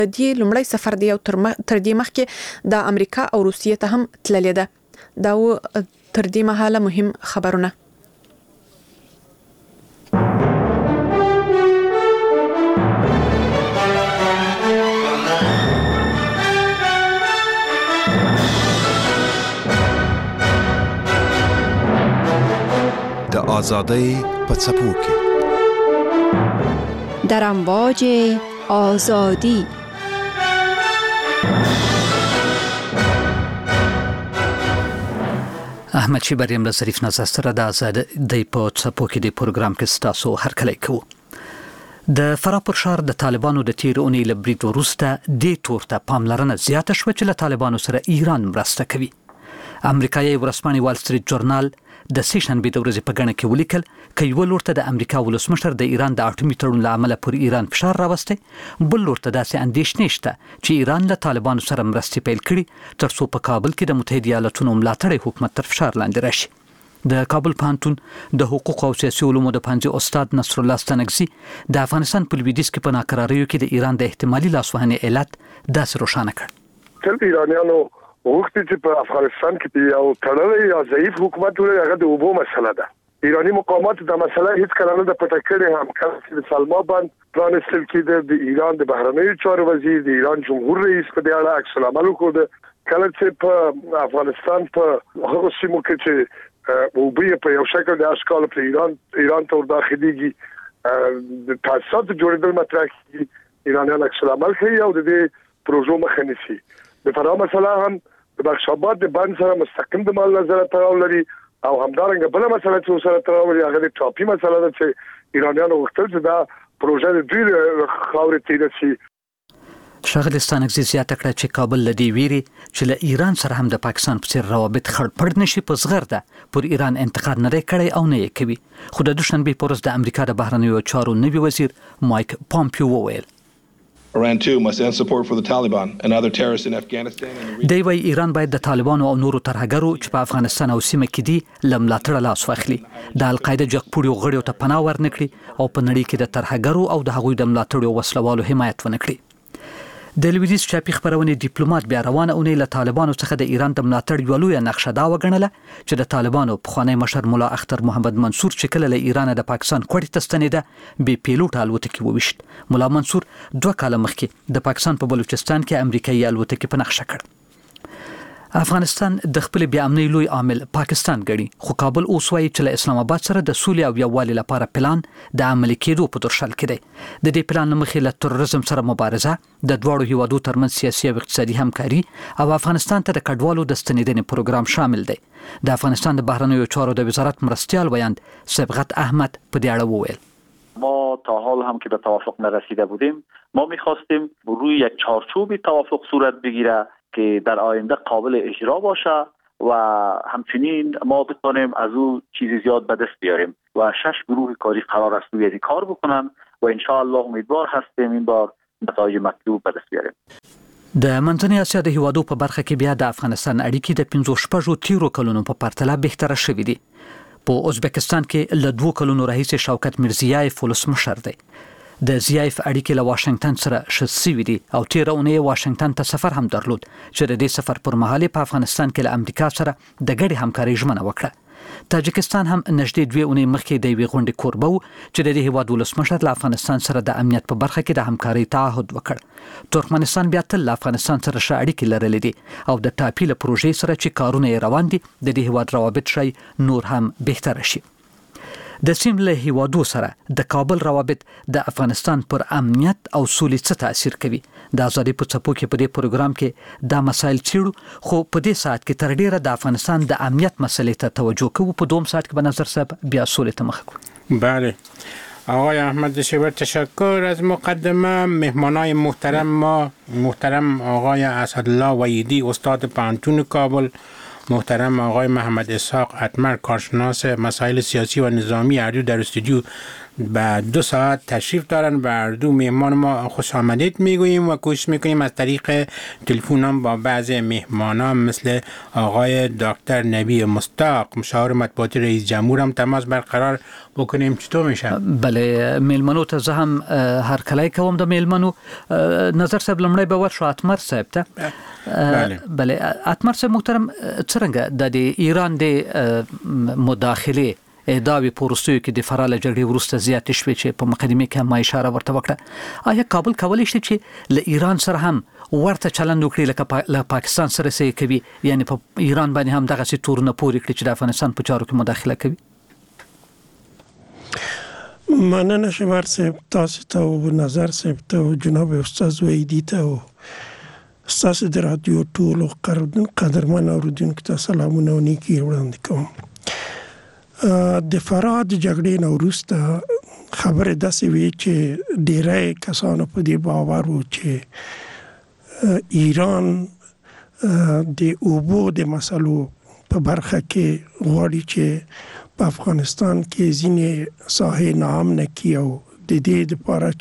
دی لومړی سفر دی او تر دې مخکې د امریکا او روسیې ته هم تللې ده. دا تر دې مهاله مهم خبرونه. د آزادۍ په څپو کې در امواج آزادی. احمد شیبریم له ظریف نظر سره د آزادۍ په څپو کې د پروګرام کې ستاسو هرکلی کوو. د فراه پر ښار د طالبانو د تیر اونۍ له برید وروسته دې تور ته پاملرنه زیاته شوه چې له طالبانو سره ایران مرسته کوي. امریکایي ورځپاڼې وال سټریټ جورنال د سې شنبې د ورځې په ګڼه کې ولیکل چې یو لور ته د امریکا ولسمشر د ایران د اټومي تړون له امله پر ایران فشار راوستی، بل لور ته داسې اندېښنې شته چې ایران له طالبانو سره مرستې پیل کړي ترڅو په کابل کې د متحده ایالاتونو ملاتړی حکومت تر فشار لاندې راشي. د کابل پوهنتون د حقوق او سیاسي علومو د پوهنځي استاد نصر الله ستانکزي د افغانستان په لویدیځ کې په ناکراریو کې د ایران د احتمالي لاسوهنې علت داسې روښانه کړ. تل ایرانیانو وغوښتل چې په افغانستان کې یو تړلی یا ضعیف حکومت ولري، هغه د اوبو مسله ده. ایرانی مقامات د مسله هیڅ کله نه د پټه کړې، هم کله د سلما بند پرانستل کېده، د ایران د بهرنیو چارو وزیر، د ایران جمهور رئیس په دې اړه عکس العمل وکړ. کله چې په افغانستان په هغه سیمو کې چې اوبه په یو شکل د اشکال په ایران ته ورداخليږي د تاسیسات جوړېدل مطرح کیږي، ایرانیان عکس العمل کوي او د دې پروژو مخه نیسي. د فراه مسله هم د بخشاباد د بند سره مستقیم د مال نظر تړاو لري او همدارنګه بل مسله چې سره تړاو لري هغه د ټاپي مسله ده چې ایرانیانو وغوښتل چې دا پروژه د دوی خاورې ته رسي. ښاغلي ستانکزي زیاته کړه چې کابل له دې ویري چې له ایران سره هم د پاکستان په څیر روابط خړپړ نشي په زغر ده پر ایران انتقاد نه کړي او نه یې کوي. خو د دوشنبې په ورځ د امریکا د بهرنیو چارو نوي وزیر مایک پامپیو وویل Iran too must end support for the Taliban and other terrorists in Afghanistan and the region. دی وايي ایران باید د طالبانو او نورو ترهګرو چې په افغانستان او سیمه کې دي له ملاتړه لاس واخلي، د القاعده جګپوړیو غړیو ته پناه ورنکړي او په نړۍ کې د ترهګرو او د هغوی د ملاتړو وسلوالو حمایت ونکړي. د لویدیځ چاپی خبرونه ډیپلوماټ بیا روانه اونۍ له طالبانو څخه د ایران د ملاتړ یو لوی نقشه دا وګڼله چې د طالبانو پخوانی مشر مولا اختر محمد منصور چې کله له ایران د پاکستان کوټې ته ستنېده بې پیلوټ الوتکې وویشت. مولا منصور 2 کاله مخکې د پاکستان په بلوچستان کې امریکایي الوتکې په نقشه کړ. افغانستان د خپل بیا امنۍ لوی عامل پاکستان ګڼي، خو کابل اوس وایي چې له اسلام آباد سره د سولې او یووالي لپاره پلان د عملي کېدو په درشل کې دی. د دې پلان له مخې له تروریزم سره مبارزه، د دواړو هیوادو ترمنځ سیاسي او اقتصادي همکاري او افغانستان ته د کډوالو د ستنېدنې پروګرام شامل دی. د افغانستان د بهرنیو چارو د وزارت مرستیال ویاند صبغت احمد په دې اړه وویل ما تا حال هم که به توافق نرسیده بودیم، ما می‌خواستیم روی یک چارچوبی توافق صورت بگیره که در آینده قابل اجرا باشه و همچنین ما بتونیم از او چیزی زیاد به دست بیاریم و 6 گروه کاری قرار است روی کار بکنن و ان شاء الله امیدوار هستیم این بار نتایج مطلوب به دست بیاریم. د منځنۍ اسیا د هیوادو په برخه کې بیا د افغانستان اړیکې د 15 تیرو کلونو په پرتله بهتره شوې دي. په ازبکستان کې له 2 کلونو راهیسې شوکت میرزیایف ولسمشر دی. د زیایف اړیکې له واشنگټن سره ښه سوي دي او تیره اونۍ واشنگټن ته سفر هم درلود چې د دې سفر پر مهال په افغانستان کې له امریکا سره د ګډې همکارۍ ژمنه وکړه. تاجکستان هم نږدې 2 اونۍ مخکې د یوې غونډې کوربه و چې د دې هیواد ولسمشر له افغانستان سره د امنیت په برخه کې د همکارۍ تعهد وکړ. ترکمنستان بیا تل له افغانستان سره ښه اړیکې لرلې دي او د ټاپي له پروژې سره چې کارونه یې روان دي د دې هیواد روابط شي نور هم بهتر شي. د سیم له هیوادو سره د کابل روابط د افغانستان پر امنیت او سولې څه تاثیر کوي؟ د ازادي په څپو کې په دې پروګرام کې دا مسایل څیړو، خو په دې ساعت کې تر ډیره د افغانستان د امنیت مسلې ته توجه کوو. په دوم ساعت کې به نظر صاحب بیا سولې ته مخه کړو. بله آقای احمد شیبر، تشکر از مقدمه. مهمانای محترم آقای اسدالله وحیدی استاد پوهنتون کابل، محترم آقای محمد اسحاق اتمر کارشناس مسائل سیاسی و نظامی اردو در استودیو به 2 ساعت تشریف دارن. بر دو مهمان ما خوش آمدید میگوییم و کوشش میکنیم از طریق تلفن هم با بعض مهمانان مثل آقای دکتر نبی مستاق مشاور مطبوعاتی رئیس جمهور هم تماس برقرار بکنیم. چطور میشه؟ بله، میلمنو ته زه هم هر کله کوم د میلمنو نظر صاحب لمړی به ورشو اتمر صاحب ته. بله اتمر صاحب محترم، څنګه د ایران د مداخله ادعاوی پروستوی کې د فرال جګړې وروسته زیات شوې چې په مقدمه کې ما اشاره ورته وکړه، آیا کابل کولی شي چې له ایران سره هم ورته چلند وکړي لکه له پاکستان سره سې کوي، یعنی په ایران باندې هم دغه سي تورونه پوري کړي چې د افغانستان په چارو کې مداخله کوي؟ مننه شمار صاحب، تاسو ته او نظر صاحب ته او جناب استاد وحیدی ته او تاسو د رادیو ټولو قدرمن اوریدونکو ته سلامونه او نیکي وړاندې کوم. د فراه د جګړې نه وروسته خبره داسې وي چې ډیری کسانو په دې باور وو چې ایران د اوبو د مسلو په برخه کې غواړي چې په افغانستان کې ځینې ساحې ناامنه کړي او د دې لپاره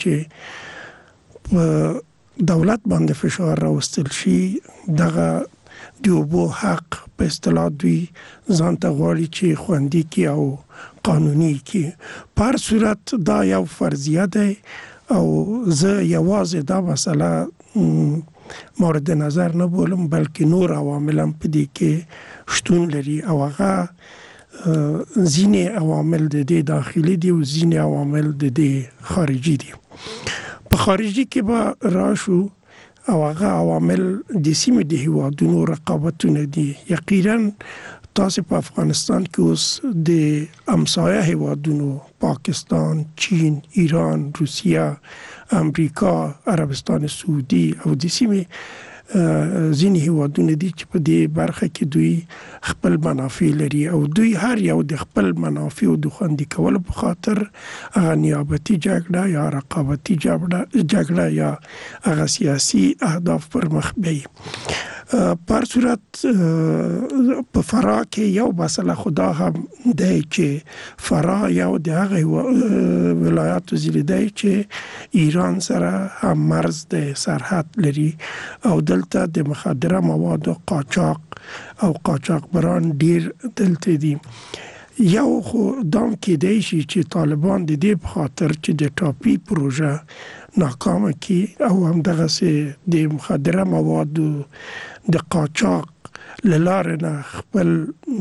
چې په دولت باندې فشار راوستل شي، دغه د اوبو حق په اصطلاح دوی ځان ته غواړي چې خوندي کړي او قانوني کړي. په هر صورت دا یو فرضیه دی او زه یوازې دا مسله مورد نظر نه بولم، بلکې نور عوامل هم په دې کې شتون لري او هغه ځینې عوامل د دې داخلي دي او ځینې عوامل د دې خارجي دي. په خارجي کې به راشو او هغه عوامل د سیمې د هیوادونو رقابتونه دي. یقینا تاسو په افغانستان کې اوس د همسایه هیوادونو پاکستان، چین، ایران، روسیه، امریکا، عربستان سعودي او د سیمې ځینې هیوادونه دي چې په دې برخه کې دوی خپل منافع لري او دوی هر یو د خپل منافع د خوندي کولو په خاطر نیابتي جګړه یا رقابتي جګړه یا هغه سیاسي اهداف پر مخ بیايي. په هر صورت په فراه کې یو مسله خدا هم دی چې فراه یو د هغه ولایاتو ضلع دی چې ایران سره هم مرز دی، سرحد لري او دلته د مخدره موادو قاچاق او قاچاقبران ډیر دلته دي. یو خو دام کېدای شي چې طالبان د دې په خاطر چې د ټاپي پروژه ناکامه کی او هم دغه د مخدره موادو د قاچاق للارې نه خپل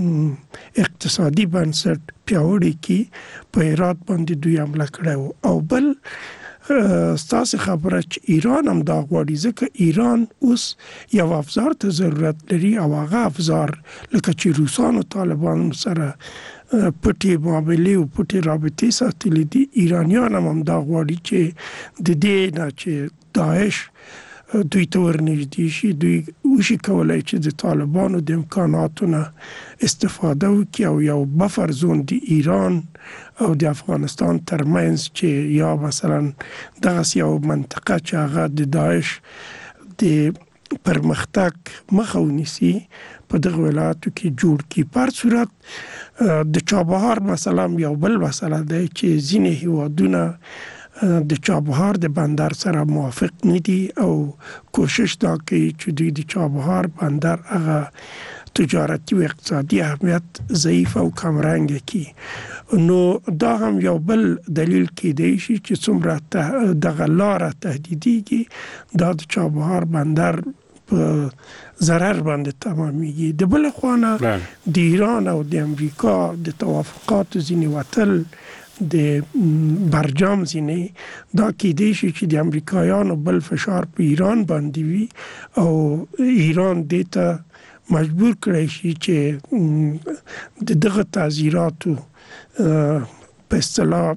اقتصادي بنسټ پیاوړی کی په هرات باندې دوی حمله کړې او بل ستاسو خبره چې ایران هم دا غواړي ځکه ایران اوس یو افزار ته ضرورت لري او هغه افزار لکه چې روسانو طالبان سره پټي معاملې او پټي رابطې ساتلې دي، ایرانیان هم دا غواړي چې د دې نه چې داعش دوی ته ورنږدې شي، دوی وشي کولای چې د طالبانو د امکاناتو نه استفاده وکړي او یو بفر زون د ایران او د افغانستان ترمنځ چې یا مثلا دغه یو منطقه چې هغه د داعش د پرمختګ مخه ونیسي په دغه ولایاتو کې جوړ کړي. په هر صورت د چابهار مثلا یو بل مسله دی چې ځینې هیوادونه د چابهار د بندر سره موافق نه دي او کوشش دا کوي چې دوی د چابهار بندر هغه تجارتي او اقتصادي اهمیت ضعیف او کمرنګ کی. نو دا هم یو بل دلیل کېدای شي چې څومره دغه لاره تهدیدیږي دا د چابهار بندر په ضرر باندې تمامېږي. د بل خوانه د ایران او د امریکا د توافقاتو ځینې وتل د برجام ځینې دا کېدای شي چې د امریکایانو بل فشار په ایران باندې وي او ایران دې ته مجبور کړی شي چې د دغه تعزیراتو په اصطلاح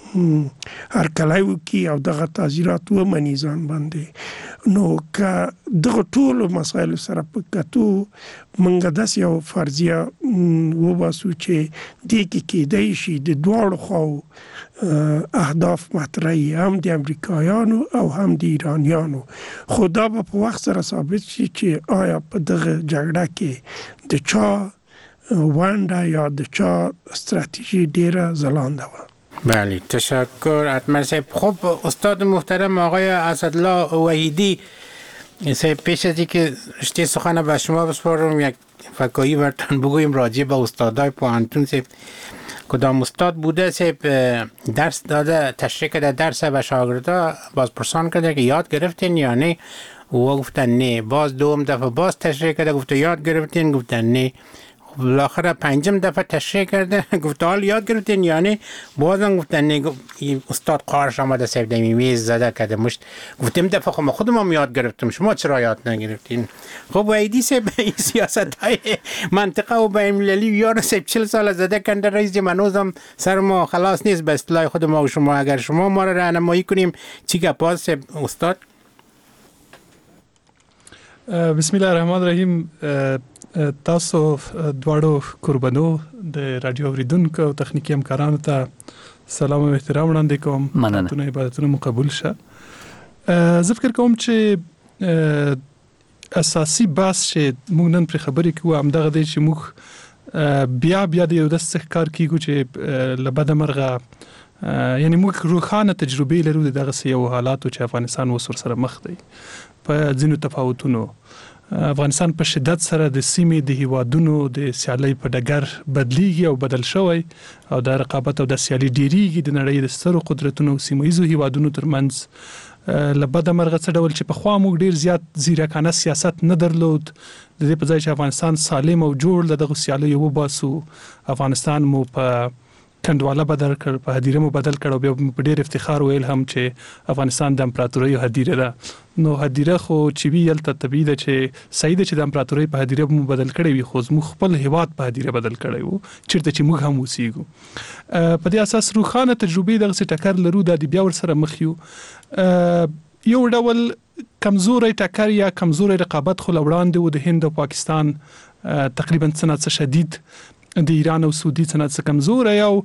هرکلی وکړي او دغه تعزیرات ومني ځان باندې. نو که دغه ټولو مسایلو سره په کتو موږ داسې یو فرضیه وباسو چې دې کې کېدای شي د دواړو خواو اهداف مطرحي، هم د امریکایانو او هم د ایرانیانو، خو دا به په وخت سره ثابت شي چې آیا په دغه جګړه کې د چا ونډه یا د چا ستراتیژي ډیره ځلانده وه. بله تشکر اتمر صاحب. خب استاد محترم آقای اسدالله وحیدی صاحب، پیش از اینکه رشته سخن به شما بسپارم یک فکایی براتون بگویم راجع به استادای پوهنتون. صاحب کدام استاد بوده صاحب درس داده تشریح کرده درس و شاگردا باز پرسان کرده که یاد گرفتین یا نه، و گفتن نه. باز دوم دفعه باز تشریح کرده گفته یاد گرفتین، گفتن نه. بالاخره پنجم دفعه تشریح کرده گفته حال یاد گرفتین یا نه، بازم گفتن نه. استاد قارش آمده صاحب دمی میز زده کرده مشت، گفتیم دفعه خب خودم هم یاد گرفتم، شما چرا یاد نگرفتین؟ خب وحیدی صاحب این سیاست های منطقه و بین المللی یار صاحب 40 سال زده کنده رئیس جمهورم سر ما خلاص نیست به اصطلاح خود ما و شما. اگر شما ما را راهنمایی کنیم چی گپاست صاحب استاد؟ بسم الله الرحمن الرحیم. تاسو دواړو قربانو د رادیو اوریدونکو او تخنیکی همکارانو ته سلام او احترام وړاندې کوم. مننه. عبادتونه مو قبول شه. زه فکر کوم چې اساسي بحث چې موږ نن پر خبرې کوو همدغه دی چې موږ بیا د یو داسې کار کیږو چې لبد مرغه یعنی موږ روښانه تجربه لرو دغه یو حالاتو چې افغانستان اوس سره مخ دی په ځینو تفاوتونو. افغانستان په شدت سره د سیمې د هیوادونو د سیالۍ په ډګر بدلیږي او بدل شوی او د رقابت او د سیالۍ ډیریږي د نړۍ د سترو قدرتونو سیمایي هیوادونو ترمنځ. لبد مرغه څه ډول چې په خوا موږ ډیر زیات زیرکانه سیاست نه درلود، د دې په ځای چې افغانستان سالم او جوړ دغه سیالۍ وباسو، افغانستان مو په کندواله بدل کړ، په هدیره مو بدل کړ او بیا په ډیر افتخار ویل هم چې افغانستان د امپراتورۍ هدیره ده. نو هدیره خو چې وی یلته طبيعي ده چې صحیح ده چې د امپراتورۍ په هدیره مو بدل کړی وي، خو موږ خپل هیواد په هدیره بدل کړی وو چیرته چې موږ هم اوسېږو. په دې اساس روخانه تجربه دغه ټکر لرو د بیا ور سره مخ یو. یو ډول کمزوري ټکر یا کمزوري رقابت خو لوړاندې و د هند او پاکستان تقریبا څه شدید د ایران او سعودي څخه کمزوري او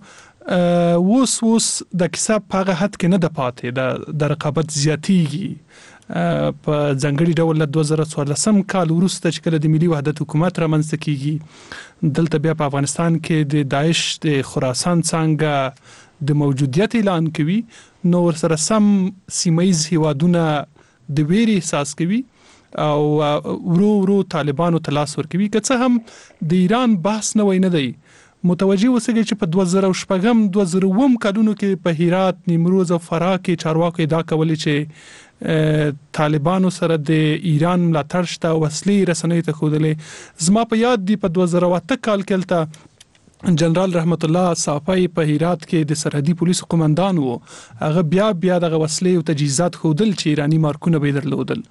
وس د کسب په هغه حد کې نه د پاتې د رقابت زیاتیږي. په ځنګړي ډول له 2014 کال وروسته چې کله د ملي وحدت حکومت رامنځته کیږي، دلته بیا په افغانستان کې د داعش د خراسان څنګه د موجودیت اعلان کوي، نو ورسره سم سیمایي هیوادونه د ویري احساس کوي او ورو طالبانو تلاس ورکوي. که څه هم د ایران بحث نه وای نه دی متوجي وسګي چې په 2014 کلونو کې په هرات، نیمروز او فراه کې چارواکو دا کولې چې طالبانو سره د ایران ملاتړ شته او وسلې رسنۍ ته خودلې. زما په یاد دی په 2008 کال کې جنرال رحمت الله صافی په هرات کې د سرحدي پولیسو قومندان وو، هغه بیا دغه وسلې او تجهیزات خودل چې ایرانی مارکونه به درلودل.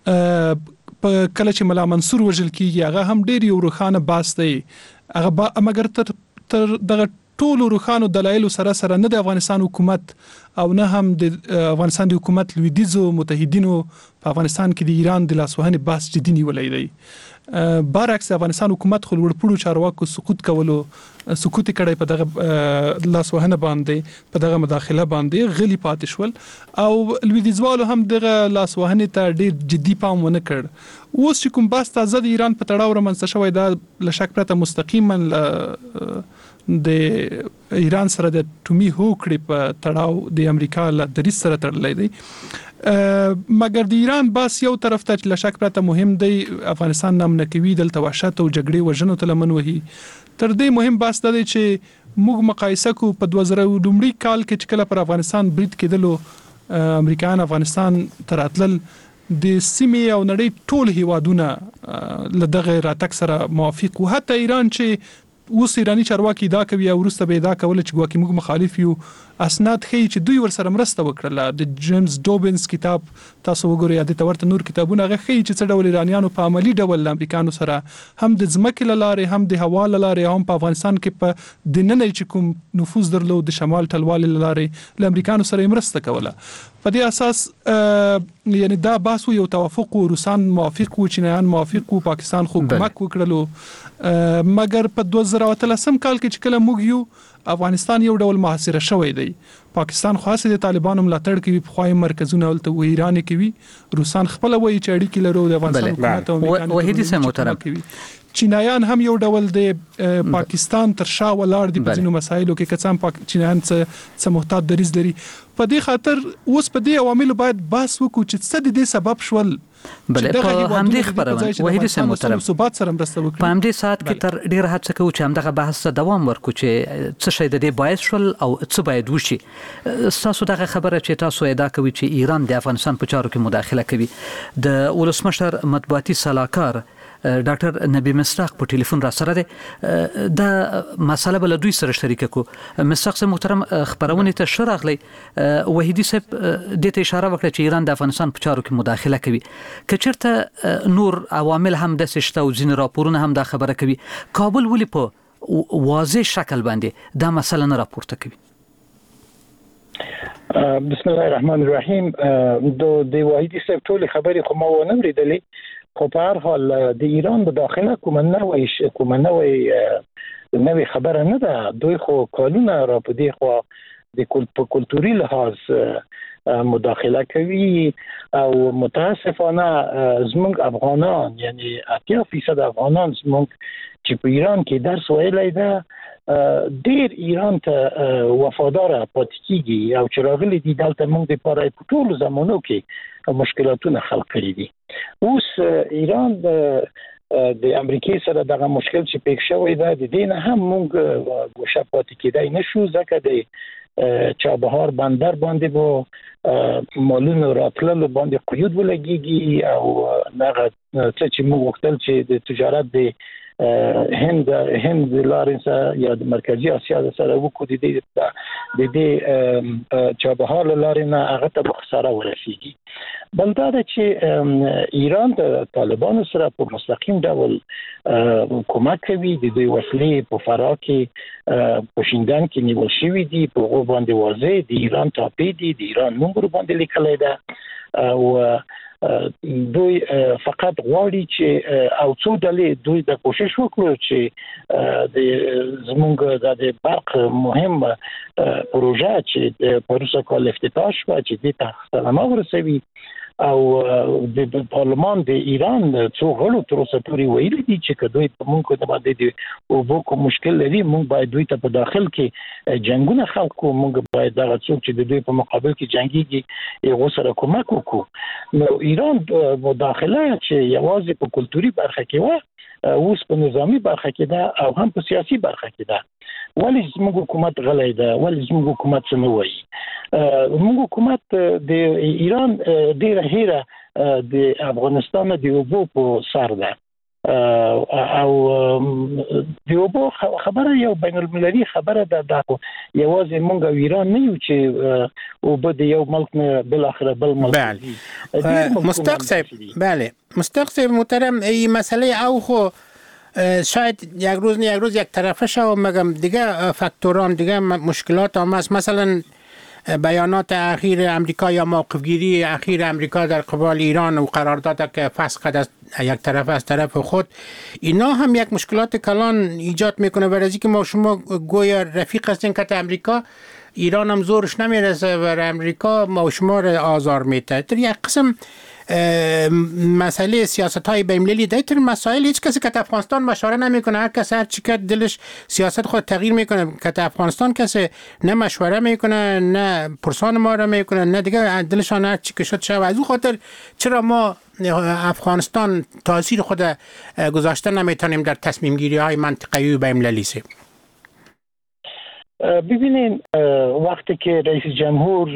په کله چې ملا منصور وژل کیږي هغه هم ډیر یو روخانه باس دی، هغه مګر تر دغه ټولو روخانو دلایل سره نه د افغانستان حکومت او نه هم د افغانستان د حکومت لویدیزو متحدینو په افغانستان کې د ایران د لاسوهنې باس جدي نیولای دی. برعکس افغانستان حکومت خو ورپړو چارواکو سقوط کړي په دغه لاسوهنه باندې، په دغه مداخله باندې غلي پاتې شول او لویدیزوالو هم دغه لاسوهنه ته ډیر جدي پام ونه کړ. اوس چې کوم باس تازه د ایران په تړاو رامنځته شوی دا لشک پرته مستقیما د ایران سره د ټومي هوکړې په تړاو د امریکا له دریځ سره تړلې دی. مګر د ایران باس یو طرف ته چې لشک پرته مهم دی، افغانستان نام نکوي دلته وحشت او جګړې وژنو ته لمن وهي. تر دې مهم باس دی چې موږ مقایسه کو په 2000 کال کې چې کله پر افغانستان برید کېدلو، امریکایان افغانستان تر اتلل د سیمې او نړۍ ټول هیوادونه لدغه راتک سره موافق وو. حتی ایران چې اوس ایرانی چارواکي دا کوي او وروسته به دا کول چې ګواکې موږ مخالف یو، اسناد ښیي چې دوی ورسره مرسته وکړه. د جیمز ډوبنز کتاب تاسو وګورئ، د تورته نور کتابونه هغه ښیي چې څه ډول ایرانیانو په عملی ډول امریکانو سره هم د ځمکې له لارې هم د هوا له لارې هم په افغانستان کې په د نن چې کوم نفوذ درلود د شمال ټلوالې له لارې له امریکانو سره مرسته کوله. په دې اساس یعنی دا باسو یو توافق و، روسان موافق و، چینایان موافق و، پاکستان خو کومک وکړلو. مګر په 2013 کال کې چې کله موږ یو افغانستان یو ډول محاصره شوی دی. پاکستان خاصه د طالبانو ملاتړ کوي، په خوای مرکزونه ولته و ایران کوي، روسان خپل وایي چې اړیکې لرو د افغانستان حکومت او وحیدی سه محترم کوي. چینایان هم یو ډول د پاکستان تر شا ولاړ دي په ځینو مسایلو کې، کڅام چینایان څه محتاط دریځ لري. په دې خاطر اوس په دې عواملو باید بحث وکړو چې څه د دې سبب شول. بلې په همدې خبرونه وحیدی سه محترم ثبات سره مرسته وکړي. په همدې سات کې تر ډیر هڅه کوو چې همدغه بحث دوام ورکړو چې څه شی د دې باعث شول او څه باید وشي. تاسو دغه خبره چې تاسو ادعا کوي چې ایران د افغانستان په چارو کې مداخله کوي، د ولسمشر مطبوعاتي سلاکار ډاکټر نبی مصداق په ټلیفون را سره ده، د مسله بل دوی سره شریک کو. مصداق صاحب محترم، خبرونه ته شراغلی وحیدی صاحب د ته اشاره وکړه چې ایران د افغانستان په چارو کې مداخله کوي. کچرته نور عوامل هم د سشته او ځین راپورونه هم دا خبره کوي، کابل ولې په واضح شکل باندې دا مسله نه راپورته کوي؟ بسم الله الرحمن الرحیم. د وحیدی صاحب ټول خبرې خو ما ونه اوریدلې، خو په هر حال د ایران مداخله کومه نوې خبره نه ده. دوی خو کلونه را په دې خو د کلتوري لحاظ مداخله کوي او متاسفانه زموږ افغانان، یعنی 80% افغانان زموږ چې په ایران کې درس ویلی ده، ډیر ایران ته وفادار پاتې کیږي او چې راغلي دي دلته موږ د پاره په ټولو زمانو کې مشکلاتونه خلق کړي دي. اوس ایران د امریکای سره دغه مشکل چې پېښ شوی ده، د دې نه هم موږ ګوشه پاتې کېدای نشو، ځکه د چابهار بندر باندې به مالونو راتللو باندې قیود ولګيږي او هغه څه چې موږ وختل چې د تجارت د هند لارې سره یا د مرکزی اسیا سره وکړي د دې چابهار لارې نه هغه ته خساره ورسیږي. بل دا چې ایران د طالبانو سره په مستقیم ډول کومک کوي، د دوی وسلې په فراه کې په شینډان کې نیول شوې دي، په هغه باندې واضح د ایران ټاپې دي، د ایران نوم باندې لیکل ده او دوی فقط غواړي چې او څو ډلې دوی د کوشش وکړو چې د زمونږ د برق مهم پروژه چې د پروسه کال افتتاح شو چې د تخصصنامه ورسوي او د پارلمان د ایران څو غړو تر اوسه پورې ویلي دي چې دوی په موږ د باندې د اوبو کوم مشکل لري، موږ باید دوی ته په داخل کې جنگونه خلق کوو، موږ باید دغه څوک چې د دوی په مقابل کې جنگيږي یو سره کومک وکړو. نو ایران مداخله چې یوازې په کلتوري برخه کې و، اوس په نظامی برخه کې ده او هم په سیاسي برخه کې ده. ولی زموږ حکومت غلی ده، ولی زموږ حکومت څه نه وایي. زموږ حکومت د ایران ډیره هیره د افغانستان د اوبو په سر ده او د اوبو خبره یو بین المللي خبره ده، یوازې موږ او ایران نه یو چې اوبه د یو ملک نه بل اخره بل ملک. بله مصداق صاحب محترم، این مسئله او خو شاید یک روز یک طرفه شو، مگم دیگه فاکتوران دیگه مشکلات هم هست. مثلا بیانات اخیر امریکا یا موقفگیری اخیر امریکا در قبال ایران و قرارداد که فسخ از یک طرف از طرف خود، اینا هم یک مشکلات کلان ایجاد میکنه. برای که ما شما گویا رفیق هستین که امریکا، ایران هم زورش نمیرسه و امریکا ما شما رو آزار میده. در یک قسم مسئله سیاست های بین‌المللی در مسائل هیچ کسی که افغانستان مشوره نمیکنه، هر کس هر چی که دلش سیاست خود تغییر میکنه. که افغانستان کسی نه مشوره میکنه، نه پرسان ما را میکنه، نه دیگه دلشان هر چی که شد شد. از اون خاطر چرا ما افغانستان تاثیر خود گذاشته نمیتونیم در تصمیم گیری های منطقه‌ای و بین‌المللی؟ ببینین وقتی که رئیس جمهور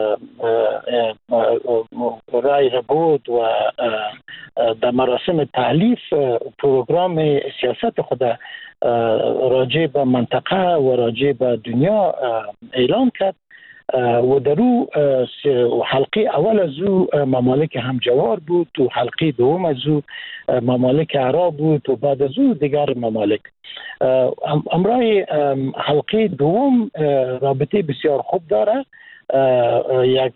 رای را بود و در مراسم تحلیف پروگرام سیاست خود راجع به منطقه و راجع به دنیا اعلان کرد و در او حلقه اول از او ممالک همجوار بود و حلقه دوم از او ممالک عرب بود و بعد از او دیگر ممالک. امرای حلقه دوم رابطه بسیار خوب داره، یک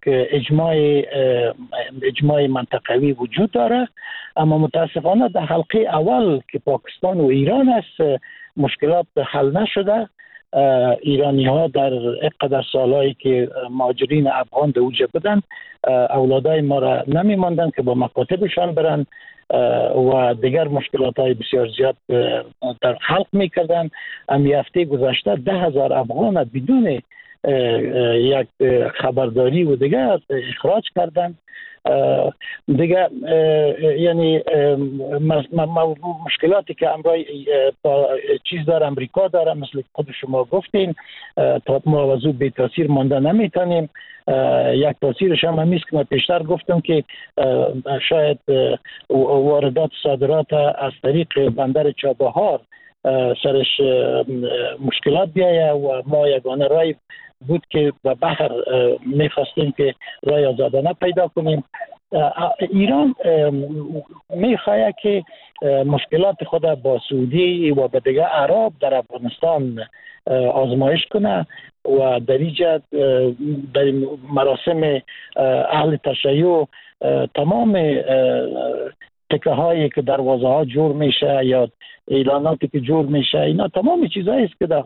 اجماع منطقوی وجود داره، اما متاسفانه در حلقه اول که پاکستان و ایران است مشکلات حل نشده ایرانی ها در اینقدر سالهایی که مهاجرین افغان در اوجه بودن اولادای ما را نمی ماندن که با مکاتبشان برن و دیگر مشکلات های بسیار زیاد در خلق می کردن. امی هفته گذشته 10,000 افغان بدون یک خبرداری و دیگر اخراج کردن. دیگه یعنی مشکلاتی که امروز چیز داره امریکا داره، مثل خود شما گفتین، تا ما وضو به تاثیر مانده نمیتونیم. یک تاثیرش هم همیست که من پیشتر گفتم که شاید واردات صادرات از طریق بندر چابهار سرش مشکلات بیایه و ما یگانه رای بود که به بحر میخواستیم که رای آزادانه پیدا کنیم. ایران میخواهد که مشکلات خود با سعودی و با دیگر عرب در افغانستان آزمایش کنه و در اینجا در مراسم اهل تشیع تمام تکه هایی که دروازه ها جور میشه یا اعلاناتی که جور میشه، اینا تمام چیزایی است که در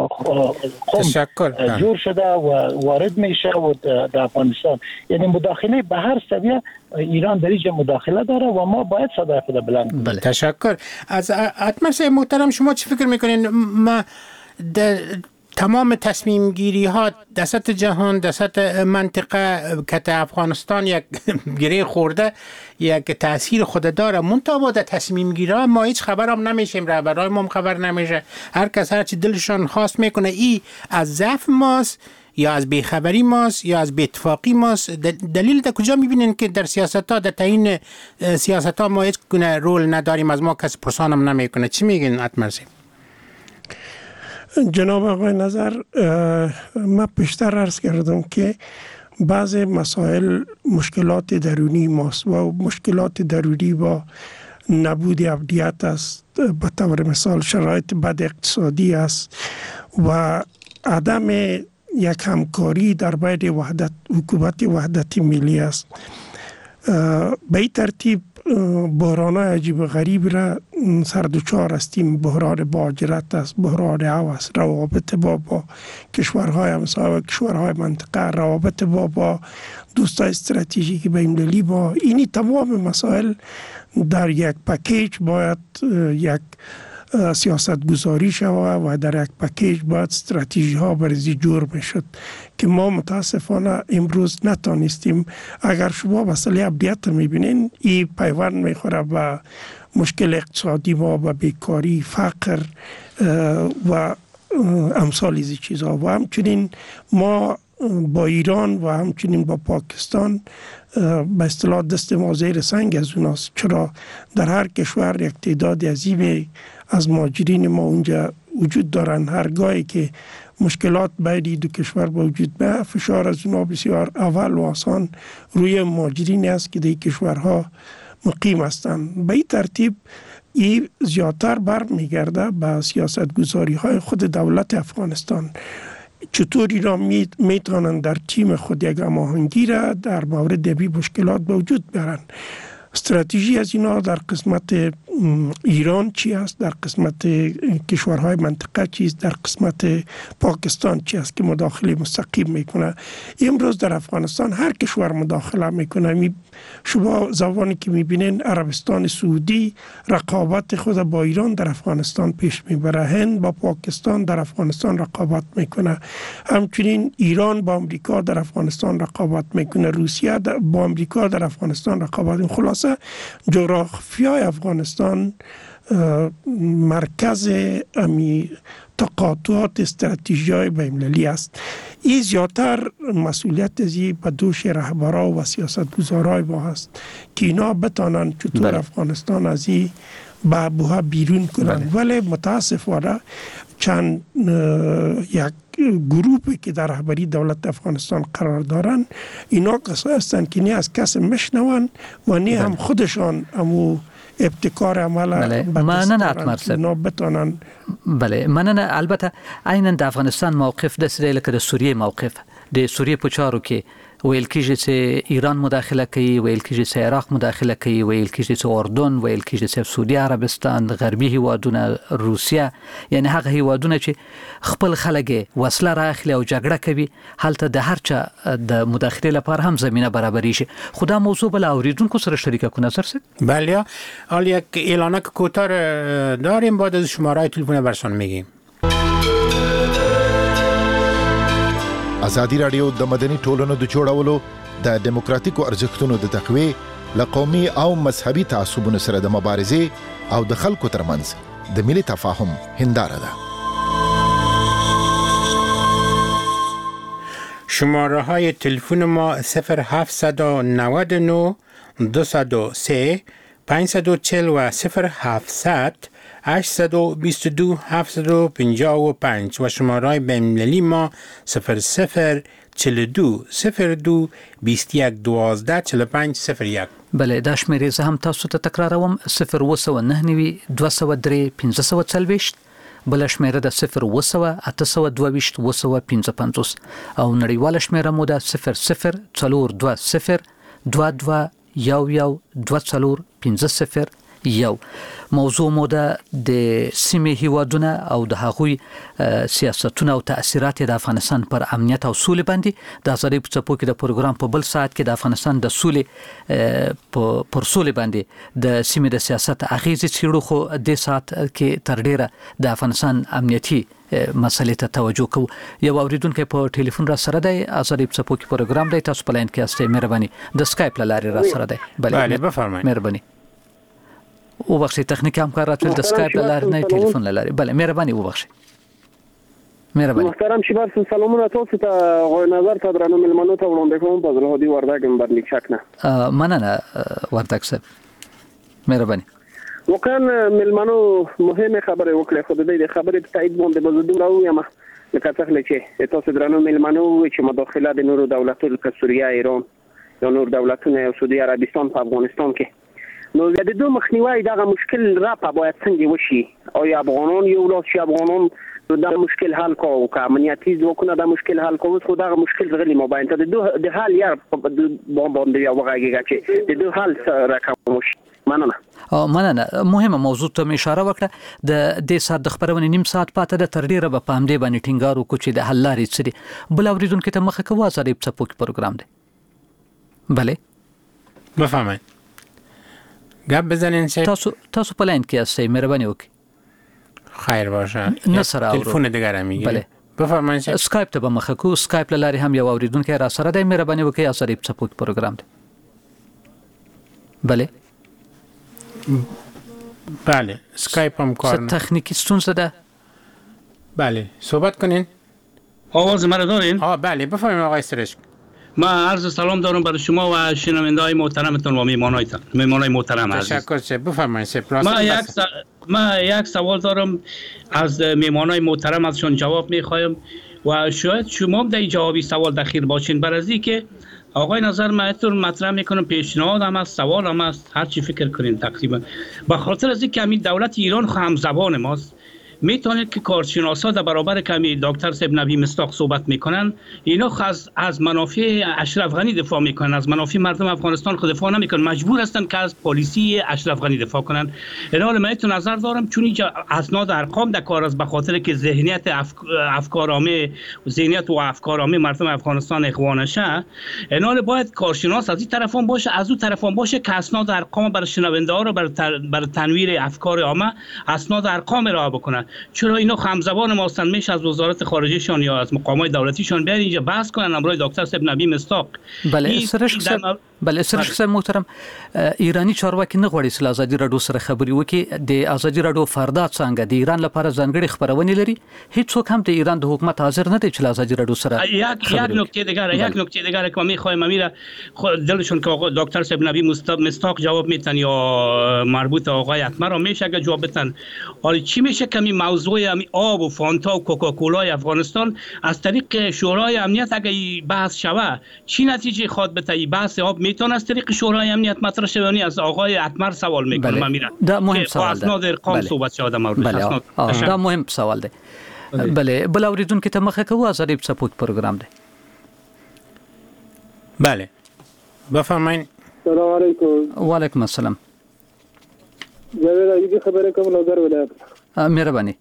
خم جور شده و وارد میشه و در افغانستان، یعنی مداخله به هر سویه ایران در اینجا مداخله داره و ما باید صدای خود بلند. بله. تشکر. از اتمر محترم شما چی فکر میکنین؟ ما در تمام تصمیم گیری ها در سطح جهان، در سطح منطقه که افغانستان یک گره خورده یک تاثیر خود داره، منتها در تصمیم گیری ها ما هیچ خبر هم نمیشیم، رهبرای ما خبر نمیشه، هر کس هر چی دلشان خواست میکنه. ای از ضعف ماست یا از بیخبری ماست یا از بی‌اتفاقی ماست؟ دلیل در کجا میبینین که در سیاست ها، در تعیین سیاست ها ما هیچ گونه رول نداریم، از ما کسی پرسان هم نمیکنه؟ چی میگین اتمرسی؟ جناب آقای نظر، من پیشتر عرض کردم که بعض مسائل مشکلات درونی ماست و مشکلات درونی با نبود امنیت است، به طور مثال شرایط بد اقتصادی است و عدم یک همکاری در بین حکومت وحدت ملی است. به این ترتیب بحران‌های عجیب و غریب را سر دچار هستیم. بحران مهاجرت است، بحران هوس، روابط با کشورهای همسایه و کشورهای منطقه، روابط با دوستای استراتژیکی بین‌المللی، با اینی تمام مسائل در یک پکیج باید یک سیاست گذاری شود و در یک پکیج باید استراتژی ها برزی جور میشد که ما متاسفانه امروز نتانستیم. اگر شما مسئله امنیت میبینین، این پیوند میخوره به مشکل اقتصادی ما، به بیکاری، فقر و امثال از چیزها. و همچنین ما با ایران و همچنین با پاکستان به اصطلاح دست ما زیر سنگ از اوناست، چرا در هر کشور یک تعداد عظیم از مهاجرین ما اونجا وجود دارن. هرگاهی که مشکلات بین دو کشور با وجود به، فشار از اونها بسیار اول و آسان روی مهاجرین است که در کشورها مقیم هستند. به این ترتیب این زیادتر برمیگرده به سیاست گذاری های خود دولت افغانستان. چطور ایران میتونن در تیم خود یک هماهنگی را در مورد بی مشکلات به وجود برن. استراتژی از اینا در قسمت ایران چی است، در قسمت کشورهای منطقه چیست، در قسمت پاکستان چی است که مداخله مستقیم میکنه. امروز در افغانستان هر کشور مداخله میکنه. شما زمانی که میبینین عربستان سعودی رقابت خود با ایران در افغانستان پیش میبره، هند با پاکستان در افغانستان رقابت میکنه، همچنین ایران با امریکا در افغانستان رقابت میکنه، روسیه با امریکا در افغانستان رقابت میکنه. خلاصه جغرافیای افغانستان مرکز تقاطعات استراتژی‌های بین‌المللی است. این زیادتر مسئولیت ازی به دوش رهبران و سیاستگزارای ما هست که اینا بتانن چطور افغانستان از این بعبوها بیرون کنن. ولی متاسفانه چند یک گروهی که در رهبری دولت افغانستان قرار دارن، اینا کسایی هستند که نه از کس میشنون و نه هم خودشان امو ابتکار عمل مننه اتمرسب. بتانن. بله مننه. البته عیناً د افغانستان موقف د سری لکه د سوریه موقف د سوریه په چارو کې ویل کېږي چې ایران مداخله کوي، ویل کېږي چې عراق مداخله کوي، ویل کېږي چې اردن، ویل کېږي چې سعودي عربستان، غربي هیوادونه، روسیا، یعنی هغه هیوادونه چې خپل خلک وسله راخلي او جګړه کوي، هلته د هر چا د مداخله لپاره هم زمینه برابری شي. خدا موضوع بل اوریدونکو سره شریک کو نظر سید. بله، حالا یک اعلانک کوتاه داریم، بعد از شماره تلفن برشان میگیم. ازادي رادیو د مدني ټولنو د جوړولو د دیموکراتیکو ارزښتونو د تقویه لقومي او مذهبي تعصبونو سره د مبارزې او د خلکو ترمنځ د ملي تفاهم هنداره ده. شماره های تلفن ما 0799 203 540 و 0700 822 755 و شماره بین‌المللی ما 0042 02 21 12 45 01. بله، دا شمیرې زه هم تاسو ته تکراروم: 029 203 540، بل شمیره د 0 822 255 او نړیواله شمیره مو د 0042 22 11 24 یو. موضوع مو د سیمې هیوادونه او د هغوی سیاستونه او تاثیرات د افغانستان پر امنیت او سولې باندې د ازادي په څپو کې د پروګرام په بل ساعت کې د افغانستان د سولې پر سولې باندې د سیمې د سیاست اغیزې څیړو، خو د ساعت کې تر ډیره د افغانستان امنیتي مسلې ته توجه کوو. یو اوریدونکو په ټلیفون را سره دی، ازادي په څپو کې پروګرام دی، تاسو په لاین کې یاست، مهرباني د اسکایپ لارې را سره دی. بله بفرمایئ. مهرباني وبخشي، تخنیکی همکارات د اسکایپ لارې نه ټلیفون لارې. بله مهرباني وبخشي. مهرباني. محترم شباب، سلامونه تاسو ته، غوی نظر ته درنو ملمنو ته وړاندې کوم په زلهدي وردګ برلیک شکنه. مننه وردګ صاحب، مهرباني. وکړ ملمنو مهمه خبره وکړه، خو د دې خبرې په تایید باندې بزدم راویم لکه څنګه چې تاسو درنو ملمنو چې مداخله د نورو دولتونو لکه سوریه، ایران یا نور دولتونه او سعودي عربستان په افغانستان کې، نو د دې مخنیوي دغه مشکل را په باید څنګه وشي؟ او افغانان یو لاس شي، افغانان دا مشکل حل کوو، که امنیتي ځواکونه دا مشکل حل کوو، خو دا مشکل غلی مباین ته د حل یا باندې یو وغږیږي چې د حل سره کوم شي. مننه. مهمه موضوع ته اشاره وکړه. د دې ساعت د خبرونه نیم ساعت پاته د تر ډیره په همدې باندې ټینګار وکړو چې د حل لارې څه دي. بل اوریدونکو ته مخه کوو، ازادي په څپو کې پروګرام دی. بله بفهمئ. گپ بزنین سه. تاسو په لاین کې یاستئ، مهرباني وکړئ. خیر باشه. نه سره تلیفون دیگر هم میگیره. بله بفرمایئ. اسکایپ ته به مخه کوو، اسکایپ لارې هم یو اوریدونکو را سره دی، مهرباني وکړئ، ازادي په څپو کې پروګرام دی. بله بله اسکایپ هم کار نه. تکنیکی ستونزه ده. بله صحبت کنین. آواز مرا دارین؟ بله بفرمایید آقای سرشک. ما عرض سلام دارم برای شما و شنونده های محترمتون و میمانای محترم عزیز. تشکر. بفرمایید. ما یک سوال دارم از میمانای محترم، ازشون جواب میخوایم و شاید شما در جوابی سوال دخیل باشین. بر از که آقای نظر مایتون مطرح میکنم، پیشنهاد هم است، سوال هم است، هر چی فکر کنین تقریبا. به خاطر از اینکه همین دولت ایران هم زبان ماست، میتونید که کارشناسا در برابر کمی دکتر صاحب نبی مصداق صحبت میکنن، اینا از منافع اشرف غنی دفاع میکنن، از منافع مردم افغانستان خود دفاع نمیکنن، مجبور هستن که از پالیسی اشرف غنی دفاع کنن. این حال من نظر دارم چون اینجا اسناد ارقام در کار است، به خاطر که ذهنیت افکارآمیز، ذهنیت و افکارآمیز مردم افغانستان اخوانشه، این حال باید کارشناس از این طرف هم باشه، از اون طرف هم باشه که اسناد ارقام برای شنونده ها رو برای تنویر افکار عامه اسناد ارقام را بکنن. چرا اینا همزبان ما هستند، میشه از وزارت خارجهشان یا از مقامات دولتیشان بیان اینجا بحث کنن امروی دکتر صاحب نبی مصداق. بله سرشک صاحب محترم، ایرانی چارواکي نه غواړي چې ازادي رادیو سره خبري وکړي. د ازادي رادیو فردات څنګه د ایران لپاره ځانګړي خبرونه لري، هیڅوک هم د ایران د حکومت حاضر نه دی چې ازادي رادیو سره یک نکته دیگر که میخوایم امیر دلشون که آقا دکتر صاحب نبی مصداق جواب میتن یا مربوط آقای اتمر میشه اگه جواب بدن. حالا چی میشه که این موضوع آب و فانتا و کوکاکولای افغانستان از طریق شورای امنیت اگه بحث شوه چی نتیجه خواد بده؟ بحث آب میتونه از طریق شورای امنیت مطرح شوه؟ از آقای اتمر سوال میکنم امیر. دا مهم سوال ده. اسناد ارقام صحبت شده مورد اسناد. دا مهم سوال ده. بله بل اوریدونکو ته مخه کوو، ازادي په سپورت پروګرام ده. بله بفرمایید. سلام علیکم. و علیکم السلام. جاوید ایدی خبره کوم نظر ولایت. مهرباني.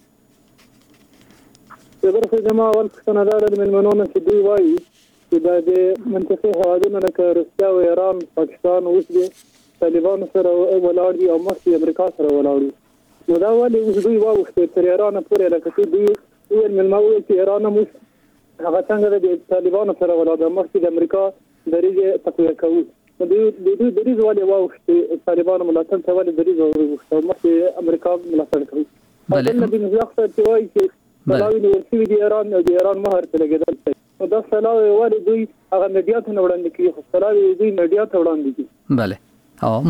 برخه جماعه اول کاناډا د ملمنونو چې دوی وایي چې د منطقي هوادونو لکه روسیا او ایران پاکستان اوس د طالبانو سره ولاړ دي او مخکې امریکا سره ولاړ دي. نو دا ولې اوس دوی واوښتل تر ایران پورې لکه چې دوی ویل ملمه ویل چې ایران هم هغه څنګه د طالبانو سره ولاړ ده مخکې د امریکا دریځ تقویه کوي. نو دوی دریځ ولې واوښتل طالبانو ملاتړ ته ولې دریځ واوښتل مخکې امریکا ملاتړ کوي. بله نبی مزاق چې وایي چې سلاوی نیول شوي د ایران مهر ته لګېدل. نو دا سلاوی ولې دوی هغه میډیا ته نه وړاندې کوي خو سلاوی دوی میډیا ته وړاندې کوي. بله او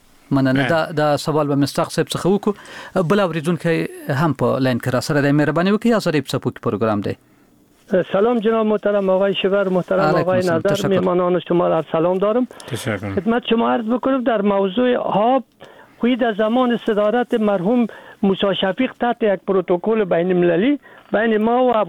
مننه دا سوال به مستاق صاحب څخه وکړو. بل اوریدونکو هم په لاین کې را سره د مهرباني وکړي ظریف صاحب پروګرام دی. سلام جناب محترم آقای شیور، محترم آقای نظر، میهمانان شما را سلام دارم. خدمت شما عرض بکنم در موضوع آب خوی در زمان صدارت مرحوم موسی شفیق تحت یک پروتکل بین المللی بین ما و